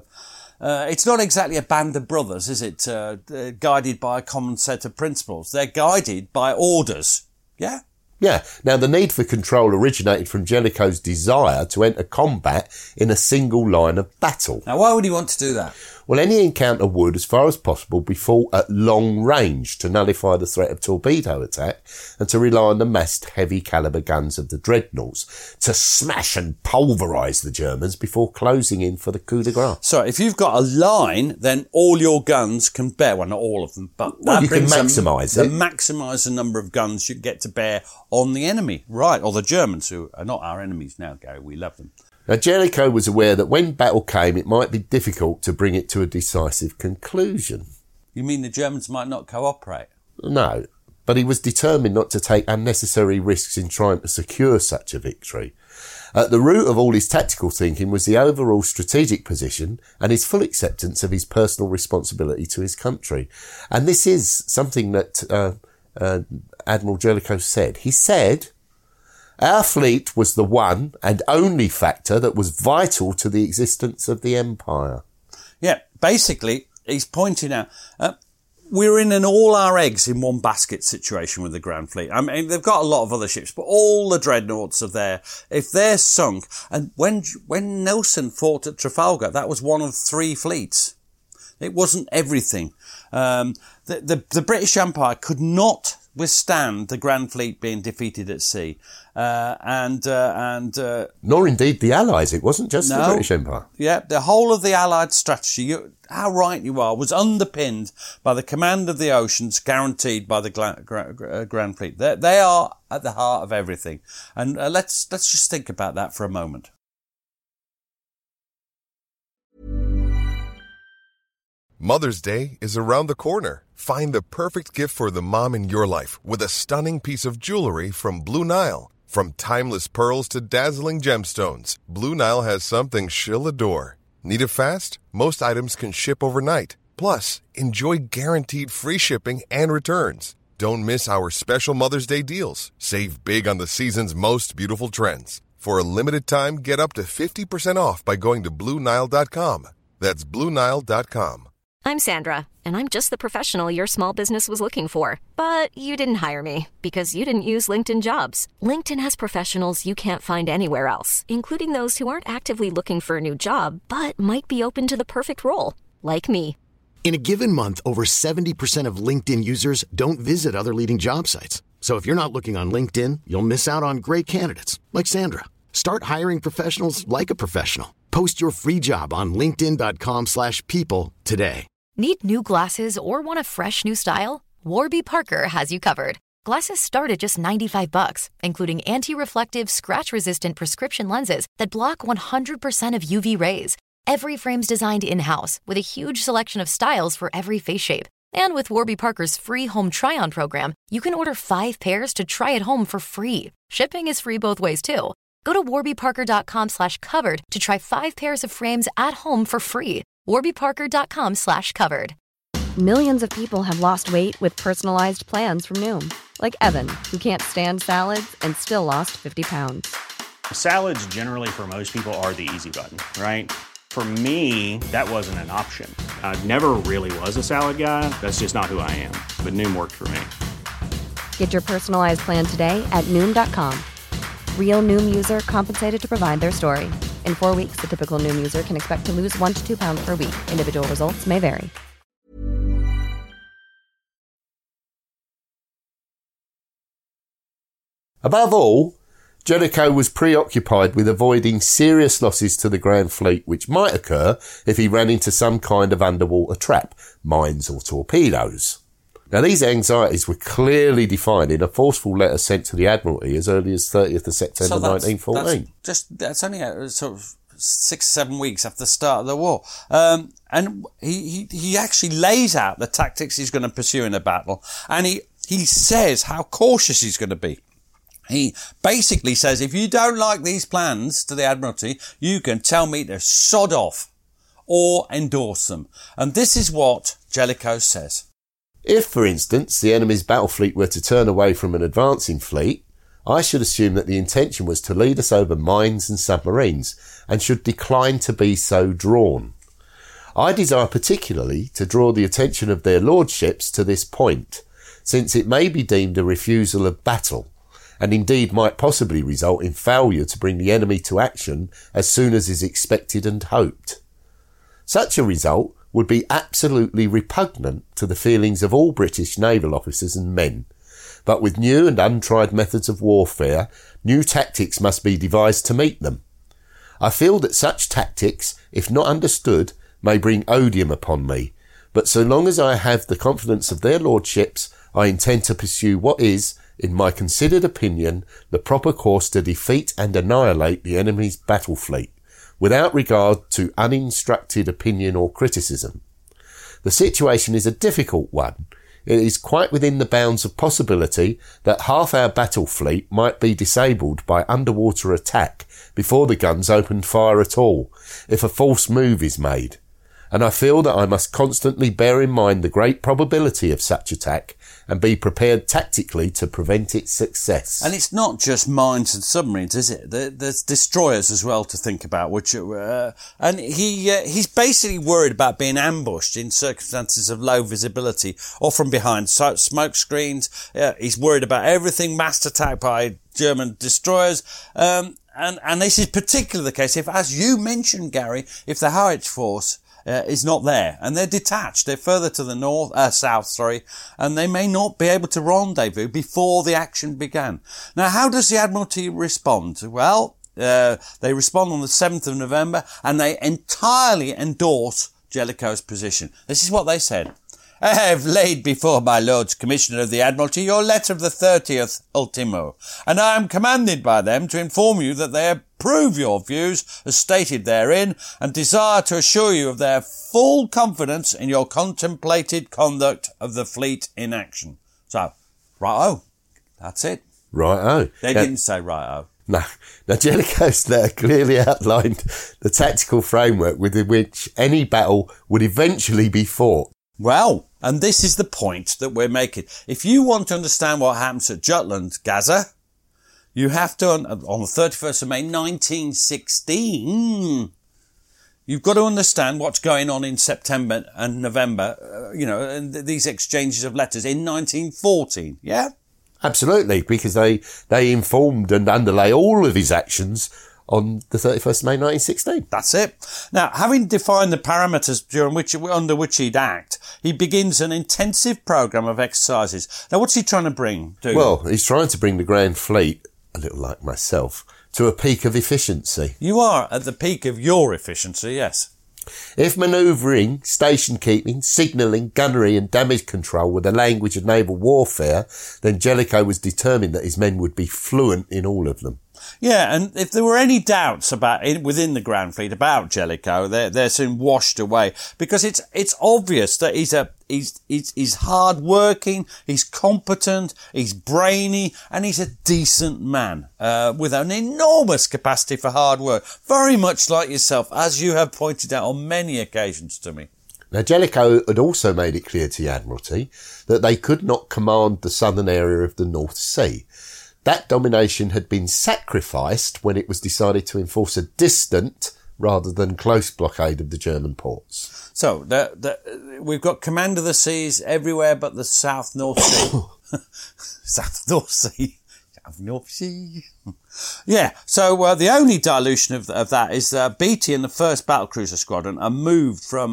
It's not exactly a band of brothers, is it? Guided by a common set of principles. They're guided by orders. Yeah? Yeah. Now, the need for control originated from Jellicoe's desire to enter combat in a single line of battle. Now, why would he want to do that? Well, any encounter would, as far as possible, be fought at long range to nullify the threat of torpedo attack and to rely on the massed heavy caliber guns of the dreadnoughts to smash and pulverise the Germans before closing in for the coup de grace. So if you've got a line, then all your guns can bear, well, not all of them, but Well, you can maximise it. Maximise the number of guns you get to bear on the enemy. Right, or the Germans, who are not our enemies now, Gary. We love them. Now, Jellicoe was aware that when battle came, it might be difficult to bring it to a decisive conclusion. You mean the Germans might not cooperate? No, but he was determined not to take unnecessary risks in trying to secure such a victory. At the root of all his tactical thinking was the overall strategic position and his full acceptance of his personal responsibility to his country. And this is something that Admiral Jellicoe said. He said, "Our fleet was the one and only factor that was vital to the existence of the empire." Yeah, basically, he's pointing out, we're in an all our eggs in one basket situation with the Grand Fleet. I mean, they've got a lot of other ships, but all the dreadnoughts are there. If they're sunk, and when Nelson fought at Trafalgar, that was one of 3 fleets. It wasn't everything. The British Empire could not withstand the Grand Fleet being defeated at sea, Nor indeed the Allies. It wasn't just the British Empire. Yeah, the whole of the Allied strategy, how right you are, was underpinned by the command of the oceans guaranteed by the Grand Fleet. They are at the heart of everything. And let's just think about that for a moment. Mother's Day is around the corner. Find the perfect gift for the mom in your life with a stunning piece of jewelry from Blue Nile. From timeless pearls to dazzling gemstones, Blue Nile has something she'll adore. Need it fast? Most items can ship overnight. Plus, enjoy guaranteed free shipping and returns. Don't miss our special Mother's Day deals. Save big on the season's most beautiful trends. For a limited time, get up to 50% off by going to BlueNile.com. That's BlueNile.com. I'm Sandra, and I'm just the professional your small business was looking for. But you didn't hire me because you didn't use LinkedIn Jobs. LinkedIn has professionals you can't find anywhere else, including those who aren't actively looking for a new job, but might be open to the perfect role, like me. In a given month, over 70% of LinkedIn users don't visit other leading job sites. So if you're not looking on LinkedIn, you'll miss out on great candidates, like Sandra. Start hiring professionals like a professional. Post your free job on linkedin.com/people today. Need new glasses or want a fresh new style? Warby Parker has you covered. Glasses start at just $95, including anti-reflective, scratch-resistant prescription lenses that block 100% of UV rays. Every frame's designed in-house with a huge selection of styles for every face shape. And with Warby Parker's free home try-on program, you can order 5 pairs to try at home for free. Shipping is free both ways, too. Go to warbyparker.com/covered to try 5 pairs of frames at home for free. warbyparker.com/covered. Millions of people have lost weight with personalized plans from Noom. Like Evan, who can't stand salads and still lost 50 pounds. Salads generally for most people are the easy button, right? For me, that wasn't an option. I never really was a salad guy. That's just not who I am. But Noom worked for me. Get your personalized plan today at Noom.com. Real Noom user compensated to provide their story. In 4 weeks, the typical Noom user can expect to lose 1 to 2 pounds per week. Individual results may vary. Above all, Jellicoe was preoccupied with avoiding serious losses to the Grand Fleet which might occur if he ran into some kind of underwater trap, mines or torpedoes. Now, these anxieties were clearly defined in a forceful letter sent to the Admiralty as early as 30th of September 1914. That's only sort of 6 or 7 weeks after the start of the war. And he actually lays out the tactics he's going to pursue in the battle, and he says how cautious he's going to be. He basically says, if you don't like these plans to the Admiralty, you can tell me to sod off or endorse them. And this is what Jellicoe says. If, for instance, the enemy's battle fleet were to turn away from an advancing fleet, I should assume that the intention was to lead us over mines and submarines, and should decline to be so drawn. I desire particularly to draw the attention of their lordships to this point, since it may be deemed a refusal of battle, and indeed might possibly result in failure to bring the enemy to action as soon as is expected and hoped. Such a result would be absolutely repugnant to the feelings of all British naval officers and men. But with new and untried methods of warfare, new tactics must be devised to meet them. I feel that such tactics, if not understood, may bring odium upon me, but so long as I have the confidence of their lordships, I intend to pursue what is, in my considered opinion, the proper course to defeat and annihilate the enemy's battle fleet, without regard to uninstructed opinion or criticism. The situation is a difficult one. It is quite within the bounds of possibility that half our battle fleet might be disabled by underwater attack before the guns opened fire at all, if a false move is made. And I feel that I must constantly bear in mind the great probability of such attack and be prepared tactically to prevent its success. And it's not just mines and submarines, is it? There's destroyers as well to think about, which and he's basically worried about being ambushed in circumstances of low visibility or from behind smoke screens. He's worried about everything massed attack by German destroyers. And this is particularly the case if, as you mentioned, Gary, if the Harwich force is not there, and they're detached. They're further to the south, and they may not be able to rendezvous before the action began. Now, how does the Admiralty respond? Well, they respond on the 7th of November, and they entirely endorse Jellicoe's position. This is what they said. I have laid before my Lords Commissioner of the Admiralty your letter of the 30th ultimo, and I am commanded by them to inform you that they approve your views as stated therein, and desire to assure you of their full confidence in your contemplated conduct of the fleet in action. So, right-o. That's it. Right-o. They didn't say right-o. No. Now, Jellicoe's letter clearly outlined the tactical framework within which any battle would eventually be fought. Well, and this is the point that we're making. If you want to understand what happens at Jutland, Gaza, you have to, on the 31st of May 1916, you've got to understand what's going on in September and November, and these exchanges of letters in 1914, yeah? Absolutely, because they informed and underlay all of his actions on the 31st of May 1916. That's it. Now, having defined the parameters under which he'd act, he begins an intensive programme of exercises. Now, what's he trying to bring? Well, he's trying to bring the Grand Fleet, a little like myself, to a peak of efficiency. You are at the peak of your efficiency, yes. If manoeuvring, station keeping, signalling, gunnery and damage control were the language of naval warfare, then Jellicoe was determined that his men would be fluent in all of them. Yeah, and if there were any doubts within the Grand Fleet about Jellicoe, they're soon washed away, because it's obvious that he's hard working, he's competent, he's brainy, and he's a decent man with an enormous capacity for hard work, very much like yourself, as you have pointed out on many occasions to me. Now, Jellicoe had also made it clear to the Admiralty that they could not command the southern area of the North Sea. That domination had been sacrificed when it was decided to enforce a distant rather than close blockade of the German ports. So, we've got command of the seas everywhere but the South North Sea. South North Sea. South North Sea. Yeah, so the only dilution of that is Beatty and the 1st Battlecruiser Squadron are moved from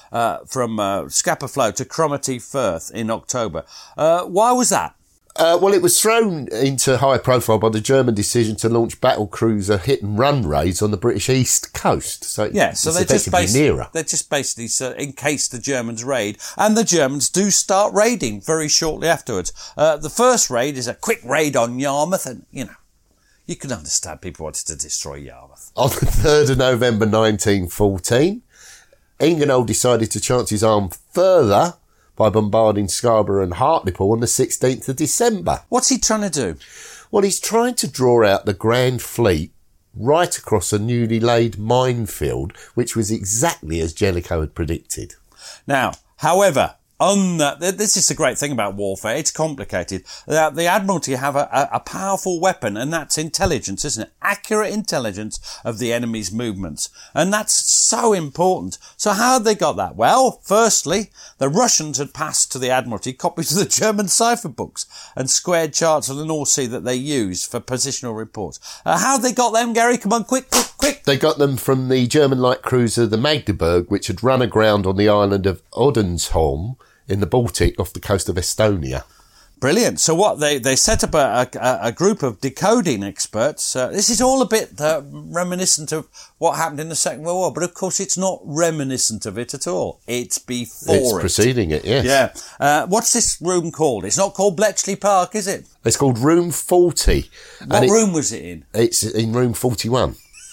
Scapa Flow to Cromarty Firth in October. Why was that? Well, it was thrown into high profile by the German decision to launch battlecruiser hit-and-run raids on the British East Coast. So they're just basically in case the Germans raid, and the Germans do start raiding very shortly afterwards. The first raid is a quick raid on Yarmouth, and you can understand people wanted to destroy Yarmouth. On the 3rd of November 1914, Ingenohl decided to chance his arm further by bombarding Scarborough and Hartlepool on the 16th of December. What's he trying to do? Well, he's trying to draw out the Grand Fleet right across a newly laid minefield, which was exactly as Jellicoe had predicted. Now, however, this is the great thing about warfare. It's complicated. The Admiralty have a powerful weapon, and that's intelligence, isn't it? Accurate intelligence of the enemy's movements. And that's so important. So how had they got that? Well, firstly, the Russians had passed to the Admiralty copies of the German cipher books and squared charts of the North Sea that they use for positional reports. How they got them, Gary? Come on, quick. They got them from the German light cruiser, the Magdeburg, which had run aground on the island of Odensholm in the Baltic off the coast of Estonia. Brilliant. So what they set up a group of decoding experts. This is all a bit reminiscent of what happened in the Second World War, but of course it's not reminiscent of it at all. It's before it. It's preceding it, yes. Yeah. What's this room called? It's not called Bletchley Park, is it? It's called Room 40. What room was it in? It's in Room 41.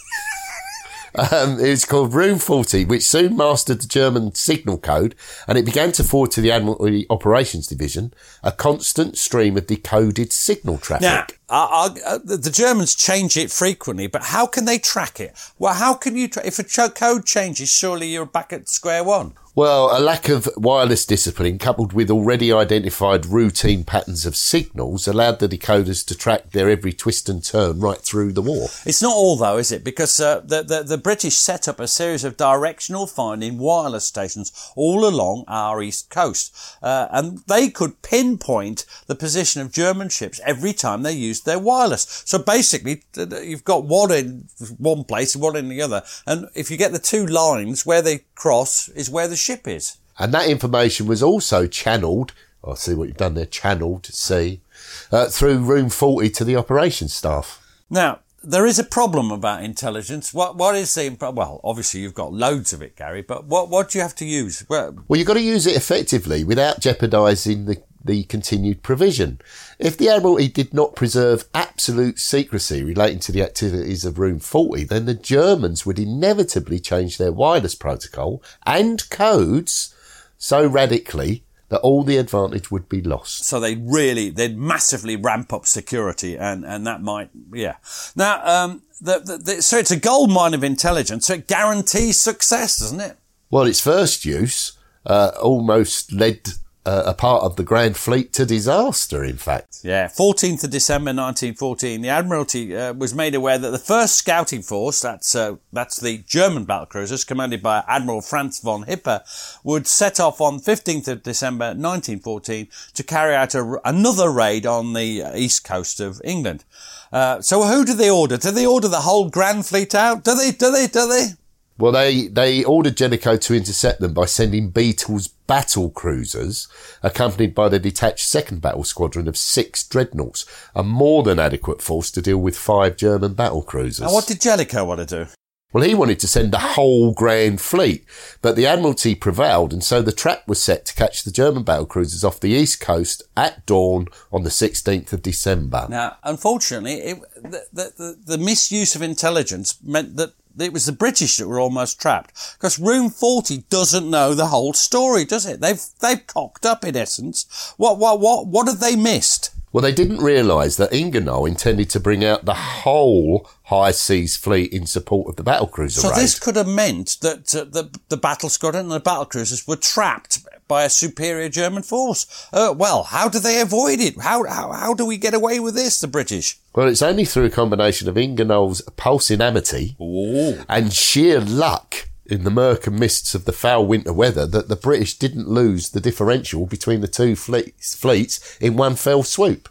It's called Room 40, which soon mastered the German signal code, and it began to forward to the Admiralty Operations Division a constant stream of decoded signal traffic. Now, the Germans change it frequently, but how can they track it? Well, how can you if a code changes, surely you're back at square one. Well, a lack of wireless discipline coupled with already identified routine patterns of signals allowed the decoders to track their every twist and turn right through the war. It's not all though, is it? Because the British set up a series of directional finding wireless stations all along our east coast. And they could pinpoint the position of German ships every time they used their wireless. So basically, you've got one in one place and one in the other. And if you get the two lines, where they cross is where the ship is. And that information was also channelled, I see what you've done there, through Room 40 to the operations staff. Now, there is a problem about intelligence. What is the, well, obviously you've got loads of it, Gary, but what do you have to use? Well, you've got to use it effectively without jeopardising the continued provision. If the Admiralty did not preserve absolute secrecy relating to the activities of Room 40, then the Germans would inevitably change their wireless protocol and codes so radically that all the advantage would be lost. So they'd massively ramp up security and that might, yeah. Now, so it's a goldmine of intelligence, so it guarantees success, doesn't it? Well, its first use almost led a part of the Grand Fleet to disaster, in fact. Yeah, 14th of December 1914, the Admiralty was made aware that the first scouting force, that's the German battlecruisers commanded by Admiral Franz von Hipper, would set off on 15th of December 1914 to carry out another raid on the east coast of England. So who do they order? Do they order the whole Grand Fleet out? Do they? Well, they ordered Jellicoe to intercept them by sending Beetle's battle cruisers, accompanied by the detached 2nd Battle Squadron of 6 dreadnoughts, a more than adequate force to deal with 5 German battle cruisers. Now, what did Jellicoe want to do? Well, he wanted to send the whole Grand Fleet, but the Admiralty prevailed, and so the trap was set to catch the German battle cruisers off the east coast at dawn on the 16th of December. Now, unfortunately, the misuse of intelligence meant that it was the British that were almost trapped, because Room 40 doesn't know the whole story, does it? They've cocked up, in essence. What have they missed? Well, they didn't realise that Ingenohl intended to bring out the whole high seas fleet in support of the battlecruiser raid. So this could have meant that the battle squadron and the battlecruisers were trapped by a superior German force. Well, how do they avoid it? How do we get away with this, the British? Well, it's only through a combination of Ingenohl's pusillanimity and sheer luck in the murk and mists of the foul winter weather that the British didn't lose the differential between the two fleets in one fell swoop.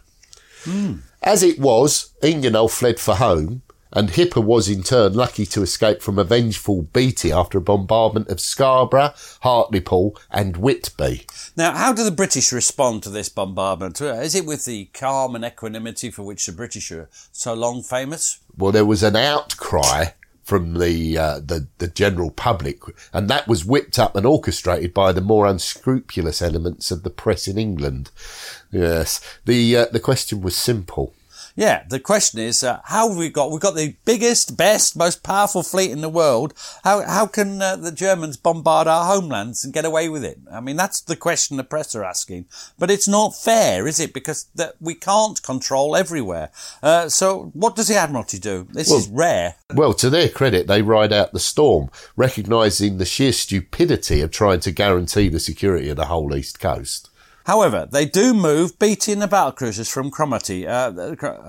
As it was, Ingenohl fled for home, and Hipper was in turn lucky to escape from a vengeful Beatty after a bombardment of Scarborough, Hartlepool and Whitby. Now, how do the British respond to this bombardment? Is it with the calm and equanimity for which the British are so long famous? Well, there was an outcry from the general public, and that was whipped up and orchestrated by the more unscrupulous elements of the press in England. Yes, the question was simple. Yeah, the question is, how have we've got the biggest, best, most powerful fleet in the world. How can the Germans bombard our homelands and get away with it? I mean, that's the question the press are asking. But it's not fair, is it? Because we can't control everywhere. So what does the Admiralty do? This is rare. Well, to their credit, they ride out the storm, recognising the sheer stupidity of trying to guarantee the security of the whole East Coast. However, they do move Beatty and the battlecruisers from Cromarty. I know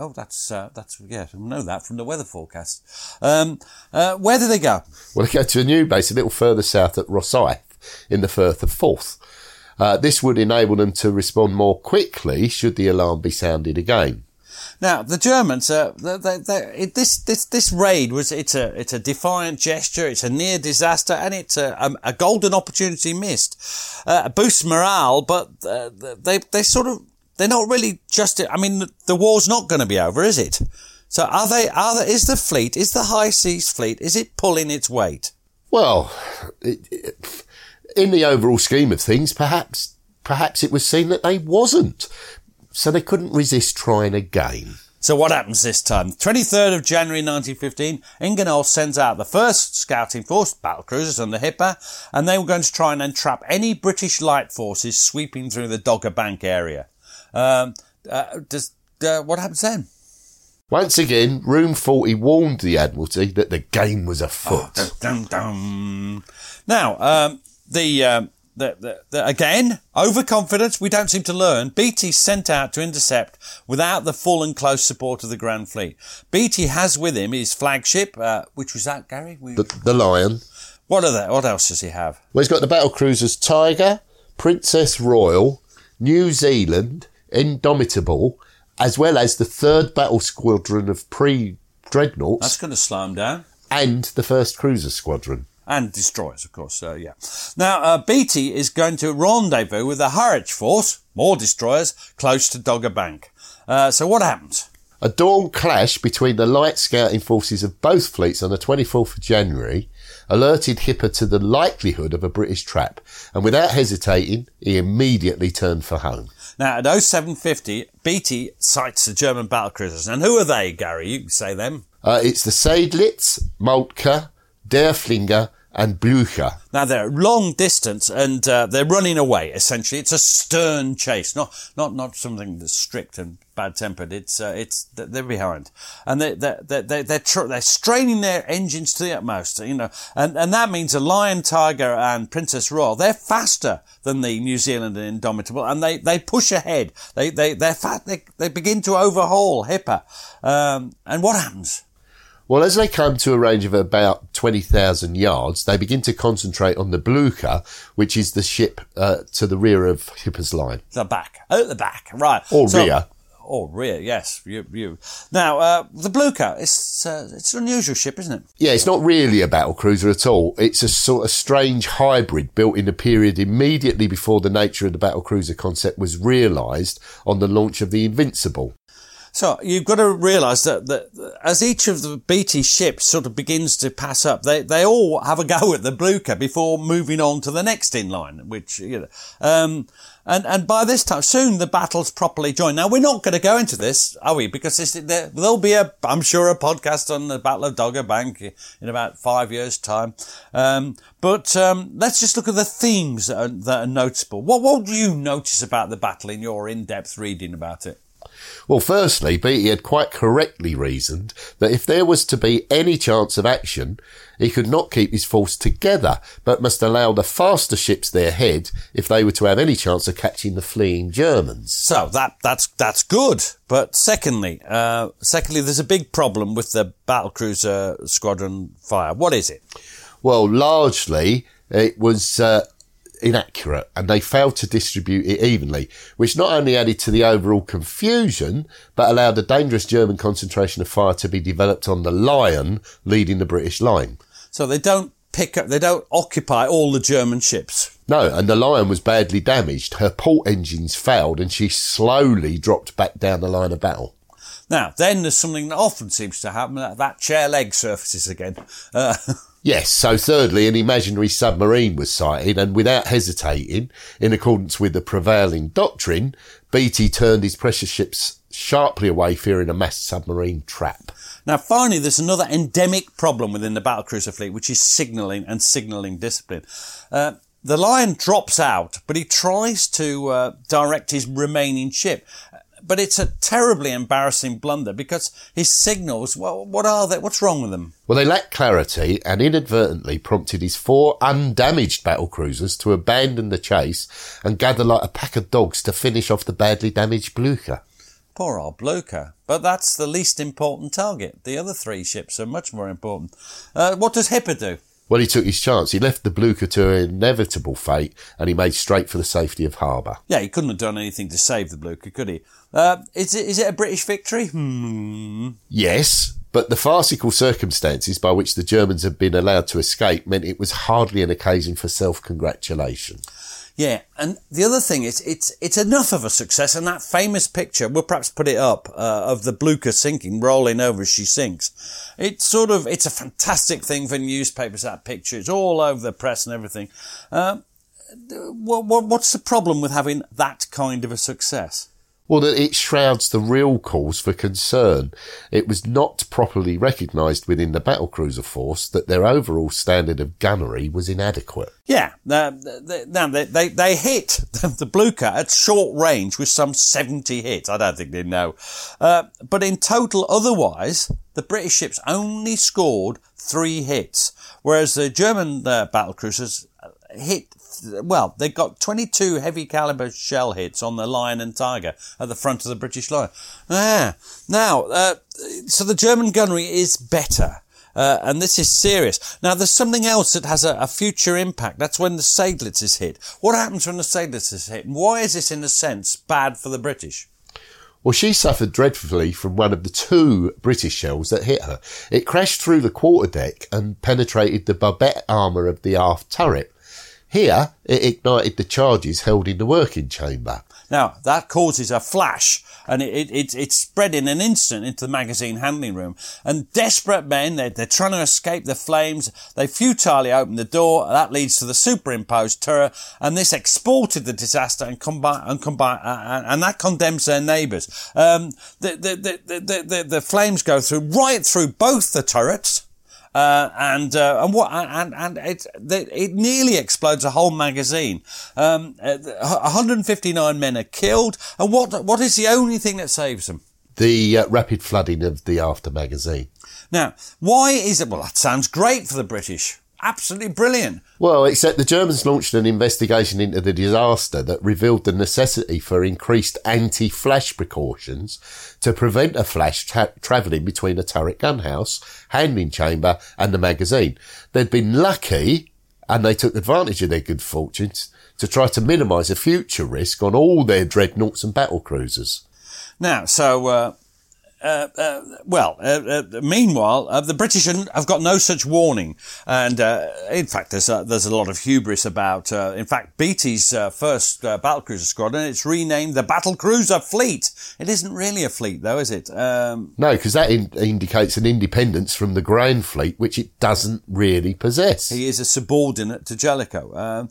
that from the weather forecast. Where do they go? Well, they go to a new base a little further south at Rosyth in the Firth of Forth. This would enable them to respond more quickly should the alarm be sounded again. Now, the Germans, this raid it's a defiant gesture, it's a near disaster, and it's a golden opportunity missed. Boosts morale, but they're not really I mean, the war's not going to be over, is it? So is the High Seas Fleet, is it pulling its weight? Well, in the overall scheme of things, perhaps it was seen that they wasn't. So they couldn't resist trying again. So what happens this time? 23rd of January 1915, Ingenohl sends out the first scouting force, battlecruisers under Hipper, and they were going to try and entrap any British light forces sweeping through the Dogger Bank area. What happens then? Once again, Room 40 warned the Admiralty that the game was afoot. Oh, dum, dum, dum. Now, again, overconfidence, we don't seem to learn. Beatty sent out to intercept without the full and close support of the Grand Fleet. Beatty has with him his flagship, which was that, Gary? The Lion. What else does he have? Well, he's got the battlecruisers Tiger, Princess Royal, New Zealand, Indomitable, as well as the 3rd Battle Squadron of pre-dreadnoughts. That's going to slow him down. And the 1st Cruiser Squadron. And destroyers, of course, yeah. Now, Beatty is going to rendezvous with the Harwich force, more destroyers, close to Dogger Bank. So what happens? A dawn clash between the light scouting forces of both fleets on the 24th of January alerted Hipper to the likelihood of a British trap, and without hesitating, he immediately turned for home. Now, at 0750, Beatty sights the German battlecruisers. And who are they, Gary? You can say them. It's the Seydlitz, Moltke, Derflinger and Blücher. Now they're long distance and they're running away. Essentially, it's a stern chase, not something that's strict and bad-tempered. It's they're behind, and they're straining their engines to the utmost, and that means the Lion, Tiger, and Princess Royal. They're faster than the New Zealand and Indomitable, and they push ahead. They're fat. They begin to overhaul Hipper, and what happens? Well, as they come to a range of about 20,000 yards, they begin to concentrate on the Blücher, which is the ship to the rear of Hipper's line. At the back, right. Rear. Or rear, yes. You. Now, the Blücher, it's an unusual ship, isn't it? Yeah, it's not really a battlecruiser at all. It's a sort of strange hybrid built in a period immediately before the nature of the battlecruiser concept was realised on the launch of the Invincible. So you've got to realise that as each of the Beatty ships sort of begins to pass up, they all have a go at the Blücher before moving on to the next in line, which, and by this time, soon the battle's properly joined. Now, we're not going to go into this, are we? Because there'll be I'm sure, a podcast on the Battle of Dogger Bank in about 5 years' time. But let's just look at the themes that are noticeable. What do you notice about the battle in your in-depth reading about it? Well, firstly, Beatty had quite correctly reasoned that if there was to be any chance of action, he could not keep his force together, but must allow the faster ships their head if they were to have any chance of catching the fleeing Germans. So that's good. But secondly, there's a big problem with the battlecruiser squadron fire. What is it? Well, largely it was inaccurate, and they failed to distribute it evenly, which not only added to the overall confusion, but allowed a dangerous German concentration of fire to be developed on the Lion, leading the British line. So they don't occupy all the German ships. No, and the Lion was badly damaged. Her port engines failed, and she slowly dropped back down the line of battle. Now, then there's something that often seems to happen, that chair leg surfaces again. Yes, so thirdly, an imaginary submarine was sighted, and without hesitating, in accordance with the prevailing doctrine, Beatty turned his precious ships sharply away, fearing a mass submarine trap. Now, finally, there's another endemic problem within the battlecruiser fleet, which is signalling and signalling discipline. The Lion drops out, but he tries to direct his remaining ship. But it's a terribly embarrassing blunder because his signals, well, what are they? What's wrong with them? Well, they lacked clarity and inadvertently prompted his 4 undamaged battlecruisers to abandon the chase and gather like a pack of dogs to finish off the badly damaged Blucher. Poor old Blucher. But that's the least important target. The other 3 ships are much more important. What does Hipper do? Well, he took his chance. He left the Blucher to an inevitable fate, and he made straight for the safety of harbour. Yeah, he couldn't have done anything to save the Blucher, could he? Is it a British victory? Yes, but the farcical circumstances by which the Germans had been allowed to escape meant it was hardly an occasion for self-congratulation. Yeah, and the other thing is, it's enough of a success, and that famous picture, we'll perhaps put it up, of the Blucher sinking, rolling over as she sinks. It's a fantastic thing for newspapers, that picture. It's all over the press and everything. What's the problem with having that kind of a success? Well, that it shrouds the real cause for concern. It was not properly recognised within the battlecruiser force that their overall standard of gunnery was inadequate. Yeah, they hit the Blucher at short range with some 70 hits. I don't think they know. But in total, otherwise, the British ships only scored 3 hits, whereas the German battlecruisers hit. Well, they got 22 heavy caliber shell hits on the Lion and Tiger at the front of the British line. So the German gunnery is better. And this is serious. Now, there's something else that has a future impact. That's when the Seydlitz is hit. What happens when the Seydlitz is hit? And why is this, in a sense, bad for the British? Well, she suffered dreadfully from one of the 2 British shells that hit her. It crashed through the quarterdeck and penetrated the barbette armour of the aft turret. Here, it ignited the charges held in the working chamber. Now, that causes a flash, and it's spread in an instant into the magazine handling room. And desperate men, they're trying to escape the flames. They futilely open the door. That leads to the superimposed turret, and this exported the disaster and that condemns their neighbours. The flames go right through both the turrets. It nearly explodes a whole magazine. 159 men are killed. And what is the only thing that saves them? The rapid flooding of the after magazine. Now, why is it? Well, that sounds great for the British. Absolutely brilliant. Well, except the Germans launched an investigation into the disaster that revealed the necessity for increased anti-flash precautions to prevent a flash travelling between a turret gunhouse, handling chamber and the magazine. They'd been lucky, and they took advantage of their good fortunes to try to minimise a future risk on all their dreadnoughts and battlecruisers. Now, meanwhile, the British have got no such warning. And, in fact, there's a lot of hubris about, in fact, Beatty's, first, battlecruiser squadron, it's renamed the Battlecruiser Fleet. It isn't really a fleet, though, is it? No, because that indicates an independence from the Grand Fleet, which it doesn't really possess. He is a subordinate to Jellicoe.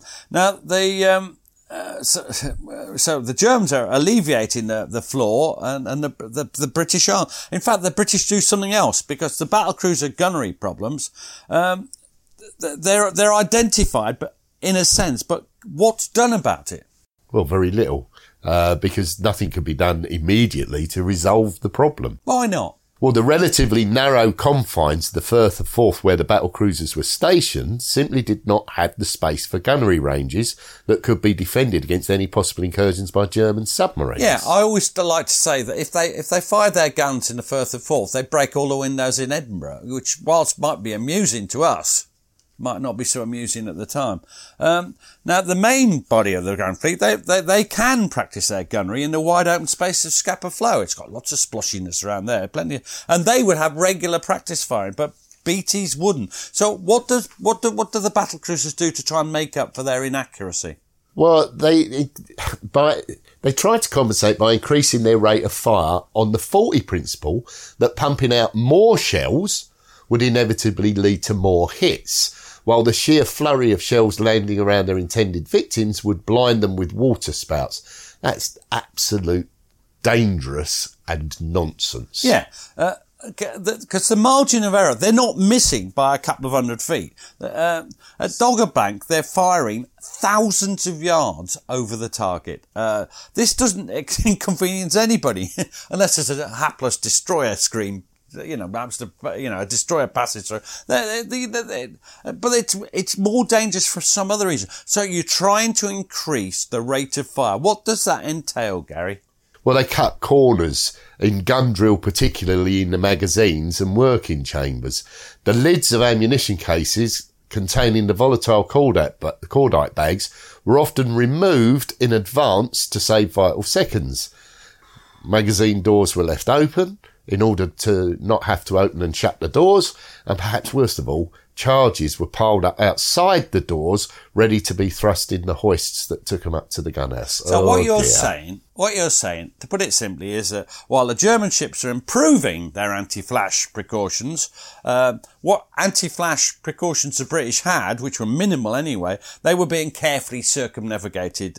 So the Germans are alleviating the flaw, and the British are. In fact, the British do something else, because the battlecruiser gunnery problems, they're identified, but in a sense. But what's done about it? Well, very little, because nothing can be done immediately to resolve the problem. Why not? Well, the relatively narrow confines of the Firth of Forth where the battlecruisers were stationed simply did not have the space for gunnery ranges that could be defended against any possible incursions by German submarines. Yeah, I always like to say that if they fire their guns in the Firth of Forth, they break all the windows in Edinburgh, which, whilst might be amusing to us, might not be so amusing at the time. Now, the main body of the Grand Fleet, they can practice their gunnery in the wide open space of Scapa Flow. It's got lots of splashiness around there, and they would have regular practice firing, but Beatty's wouldn't. So what do the battlecruisers do to try and make up for their inaccuracy? Well, they tried to compensate by increasing their rate of fire on the 40 principle that pumping out more shells would inevitably lead to more hits, while the sheer flurry of shells landing around their intended victims would blind them with water spouts. That's absolute dangerous and nonsense. Yeah. Because the margin of error, they're not missing by a couple of 100 feet. At Dogger Bank, they're firing thousands of yards over the target. This doesn't inconvenience anybody, unless it's a hapless destroyer scream, perhaps a destroyer passes through. But it's more dangerous for some other reason. So you're trying to increase the rate of fire. What does that entail, Gary? Well, they cut corners in gun drill, particularly in the magazines and working chambers. The lids of ammunition cases containing the volatile cordite bags were often removed in advance to save vital seconds. Magazine doors were left open in order to not have to open and shut the doors, and perhaps worst of all, charges were piled up outside the doors, ready to be thrust in the hoists that took them up to the gunhouse. So what you're saying, to put it simply, is that while the German ships are improving their anti-flash precautions, what anti-flash precautions the British had, which were minimal anyway, they were being carefully circumnavigated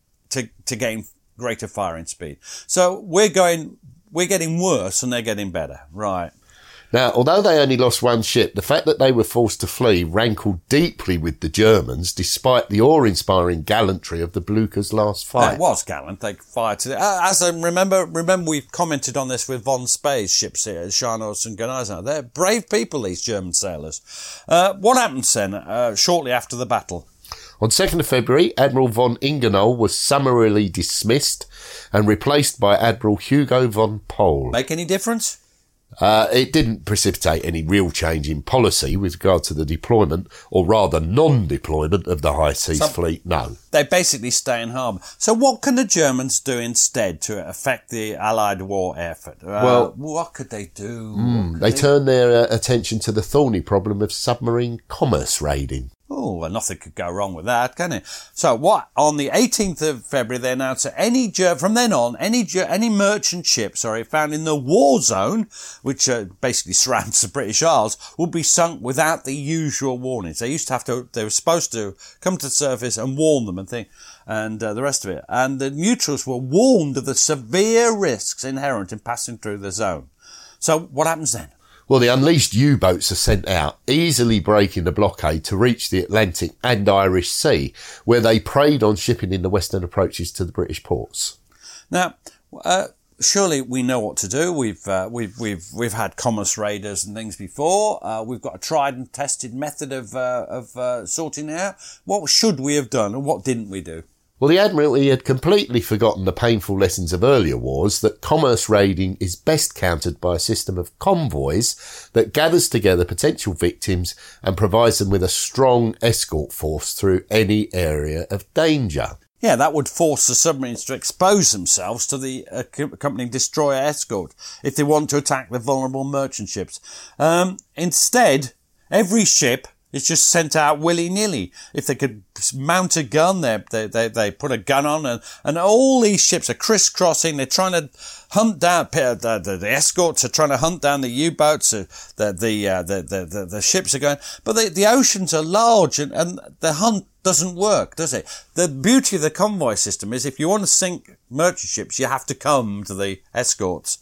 to gain greater firing speed. So we're getting worse and they're getting better, right? Now, although they only lost one ship, the fact that they were forced to flee rankled deeply with the Germans, despite the awe-inspiring gallantry of the Blucher's last fight. It was gallant. They fired to as I remember we've commented on this with von Spey's ships here, Scharnhorst and Gneisenau. They're brave people, these German sailors. What happened then, shortly after the battle? On 2nd of February, Admiral von Ingenohl was summarily dismissed and replaced by Admiral Hugo von Pohl. Make any difference? It didn't precipitate any real change in policy with regard to the deployment, or rather non-deployment, of the High Seas Fleet, no. They basically stay in harbour. So what can the Germans do instead to affect the Allied war effort? What could they do? They turn their attention to the thorny problem of submarine commerce raiding. Oh, well, nothing could go wrong with that, can it? So on the 18th of February, they announced that from then on, any merchant ship, found in the war zone, which basically surrounds the British Isles, would be sunk without the usual warnings. They were supposed to come to the surface and warn them and the rest of it. And the neutrals were warned of the severe risks inherent in passing through the zone. So what happens then? Well, the unleashed U-boats are sent out, easily breaking the blockade to reach the Atlantic and Irish Sea, where they preyed on shipping in the western approaches to the British ports. Now, surely we know what to do. We've had commerce raiders and things before. We've got a tried and tested method of sorting it out. What should we have done, and what didn't we do? Well, the Admiralty had completely forgotten the painful lessons of earlier wars, that commerce raiding is best countered by a system of convoys that gathers together potential victims and provides them with a strong escort force through any area of danger. Yeah, that would force the submarines to expose themselves to the accompanying destroyer escort if they want to attack the vulnerable merchant ships. Instead, every ship is just sent out willy-nilly. If they could mount a gun, they put a gun on, and all these ships are crisscrossing. They're trying to hunt down the escorts are trying to hunt down the U-boats. The ships are going, but the oceans are large, and the hunt doesn't work, does it? The beauty of the convoy system is if you want to sink merchant ships, you have to come to the escorts.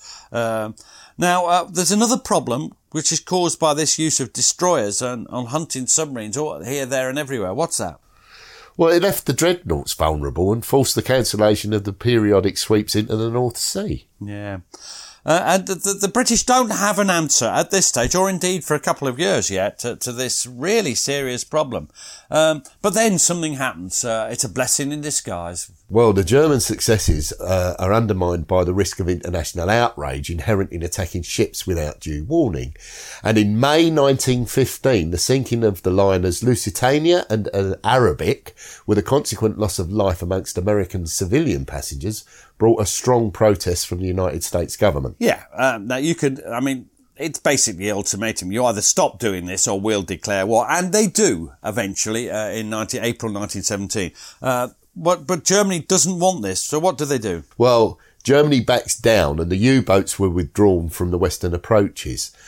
Now, there's another problem which is caused by this use of destroyers on hunting submarines here, there and everywhere. What's that? Well, it left the dreadnoughts vulnerable and forced the cancellation of the periodic sweeps into the North Sea. Yeah. And the British don't have an answer at this stage, or indeed for a couple of years yet, to this really serious problem. But then something happens. It's a blessing in disguise. Well, the German successes are undermined by the risk of international outrage inherent in attacking ships without due warning. And in May 1915, the sinking of the liners Lusitania and Arabic, with a consequent loss of life amongst American civilian passengers, brought a strong protest from the United States government. Yeah, now it's basically the ultimatum. You either stop doing this or we'll declare war. And they do, eventually, in April 1917. But Germany doesn't want this, so what do? Well, Germany backs down and the U-boats were withdrawn from the western approaches.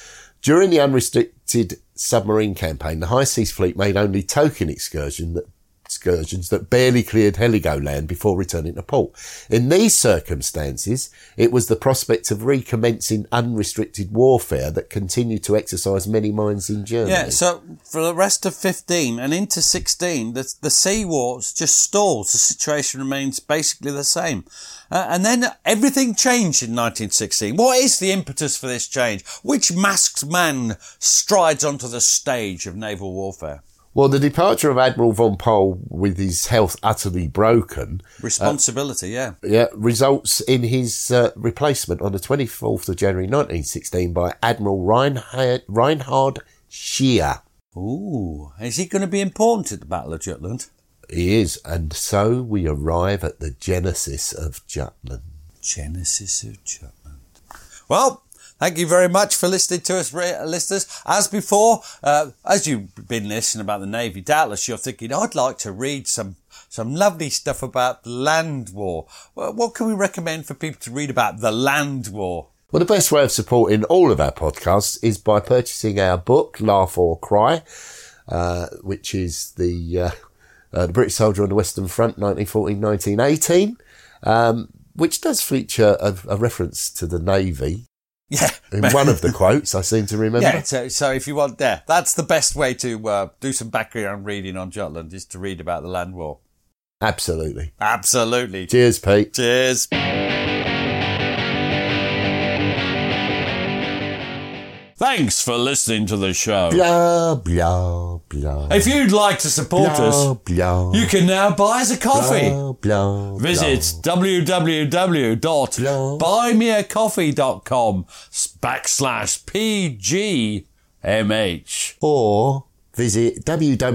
During the unrestricted submarine campaign, the High Seas Fleet made only token excursions that barely cleared Heligoland before returning to port. In these circumstances, it was the prospect of recommencing unrestricted warfare that continued to exercise many minds in Germany. Yeah, so for the rest of 15 and into 16, the sea wars just stalls. The situation remains basically the same. And then everything changed in 1916. What is the impetus for this change? Which masked man strides onto the stage of naval warfare? Well, the departure of Admiral von Pohl with his health utterly broken... Responsibility, yeah, results in his replacement on the 24th of January 1916 by Admiral Reinhard Scheer. Ooh, is he going to be important at the Battle of Jutland? He is, and so we arrive at the genesis of Jutland. Genesis of Jutland. Well... Thank you very much for listening to us, listeners. As before, as you've been listening about the Navy, doubtless you're thinking, I'd like to read some lovely stuff about the land war. Well, what can we recommend for people to read about the land war? Well, the best way of supporting all of our podcasts is by purchasing our book, Laugh or Cry, which is the British Soldier on the Western Front, 1914-1918, which does feature a reference to the Navy. Yeah. In one of the quotes, I seem to remember. Yeah, so if you want, that's the best way to do some background reading on Jutland, is to read about the land war. Absolutely. Absolutely. Cheers, Pete. Cheers. Thanks for listening to the show. Blah, blah, blah. If you'd like to support us, you can now buy us a coffee. Visit www.buymeacoffee.com/PGMH. Or visit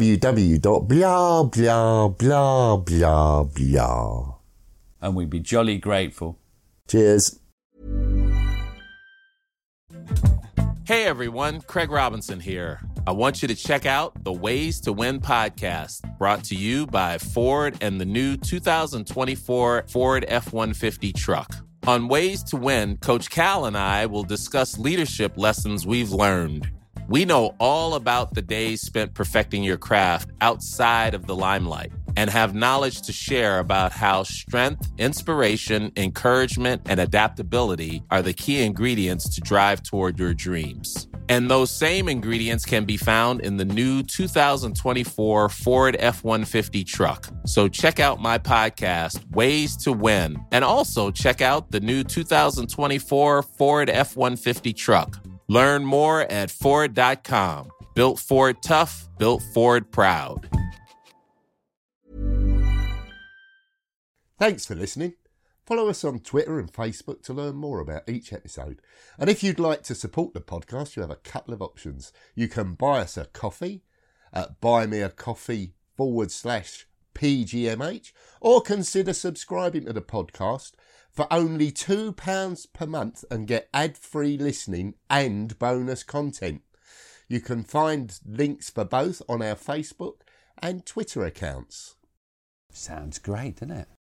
www.blah. And we'd be jolly grateful. Cheers. Hey everyone, Craig Robinson here. I want you to check out the Ways to Win podcast, brought to you by Ford and the new 2024 Ford F-150 truck. On Ways to Win, Coach Cal and I will discuss leadership lessons we've learned. We know all about the days spent perfecting your craft outside of the limelight and have knowledge to share about how strength, inspiration, encouragement, and adaptability are the key ingredients to drive toward your dreams. And those same ingredients can be found in the new 2024 Ford F-150 truck. So check out my podcast, Ways to Win, and also check out the new 2024 Ford F-150 truck. Learn more at Ford.com. Built Ford tough, built Ford proud. Thanks for listening. Follow us on Twitter and Facebook to learn more about each episode. And if you'd like to support the podcast, you have a couple of options. You can buy us a coffee at buymeacoffee.com/PGMH, or consider subscribing to the podcast for only £2 per month and get ad-free listening and bonus content. You can find links for both on our Facebook and Twitter accounts. Sounds great, doesn't it?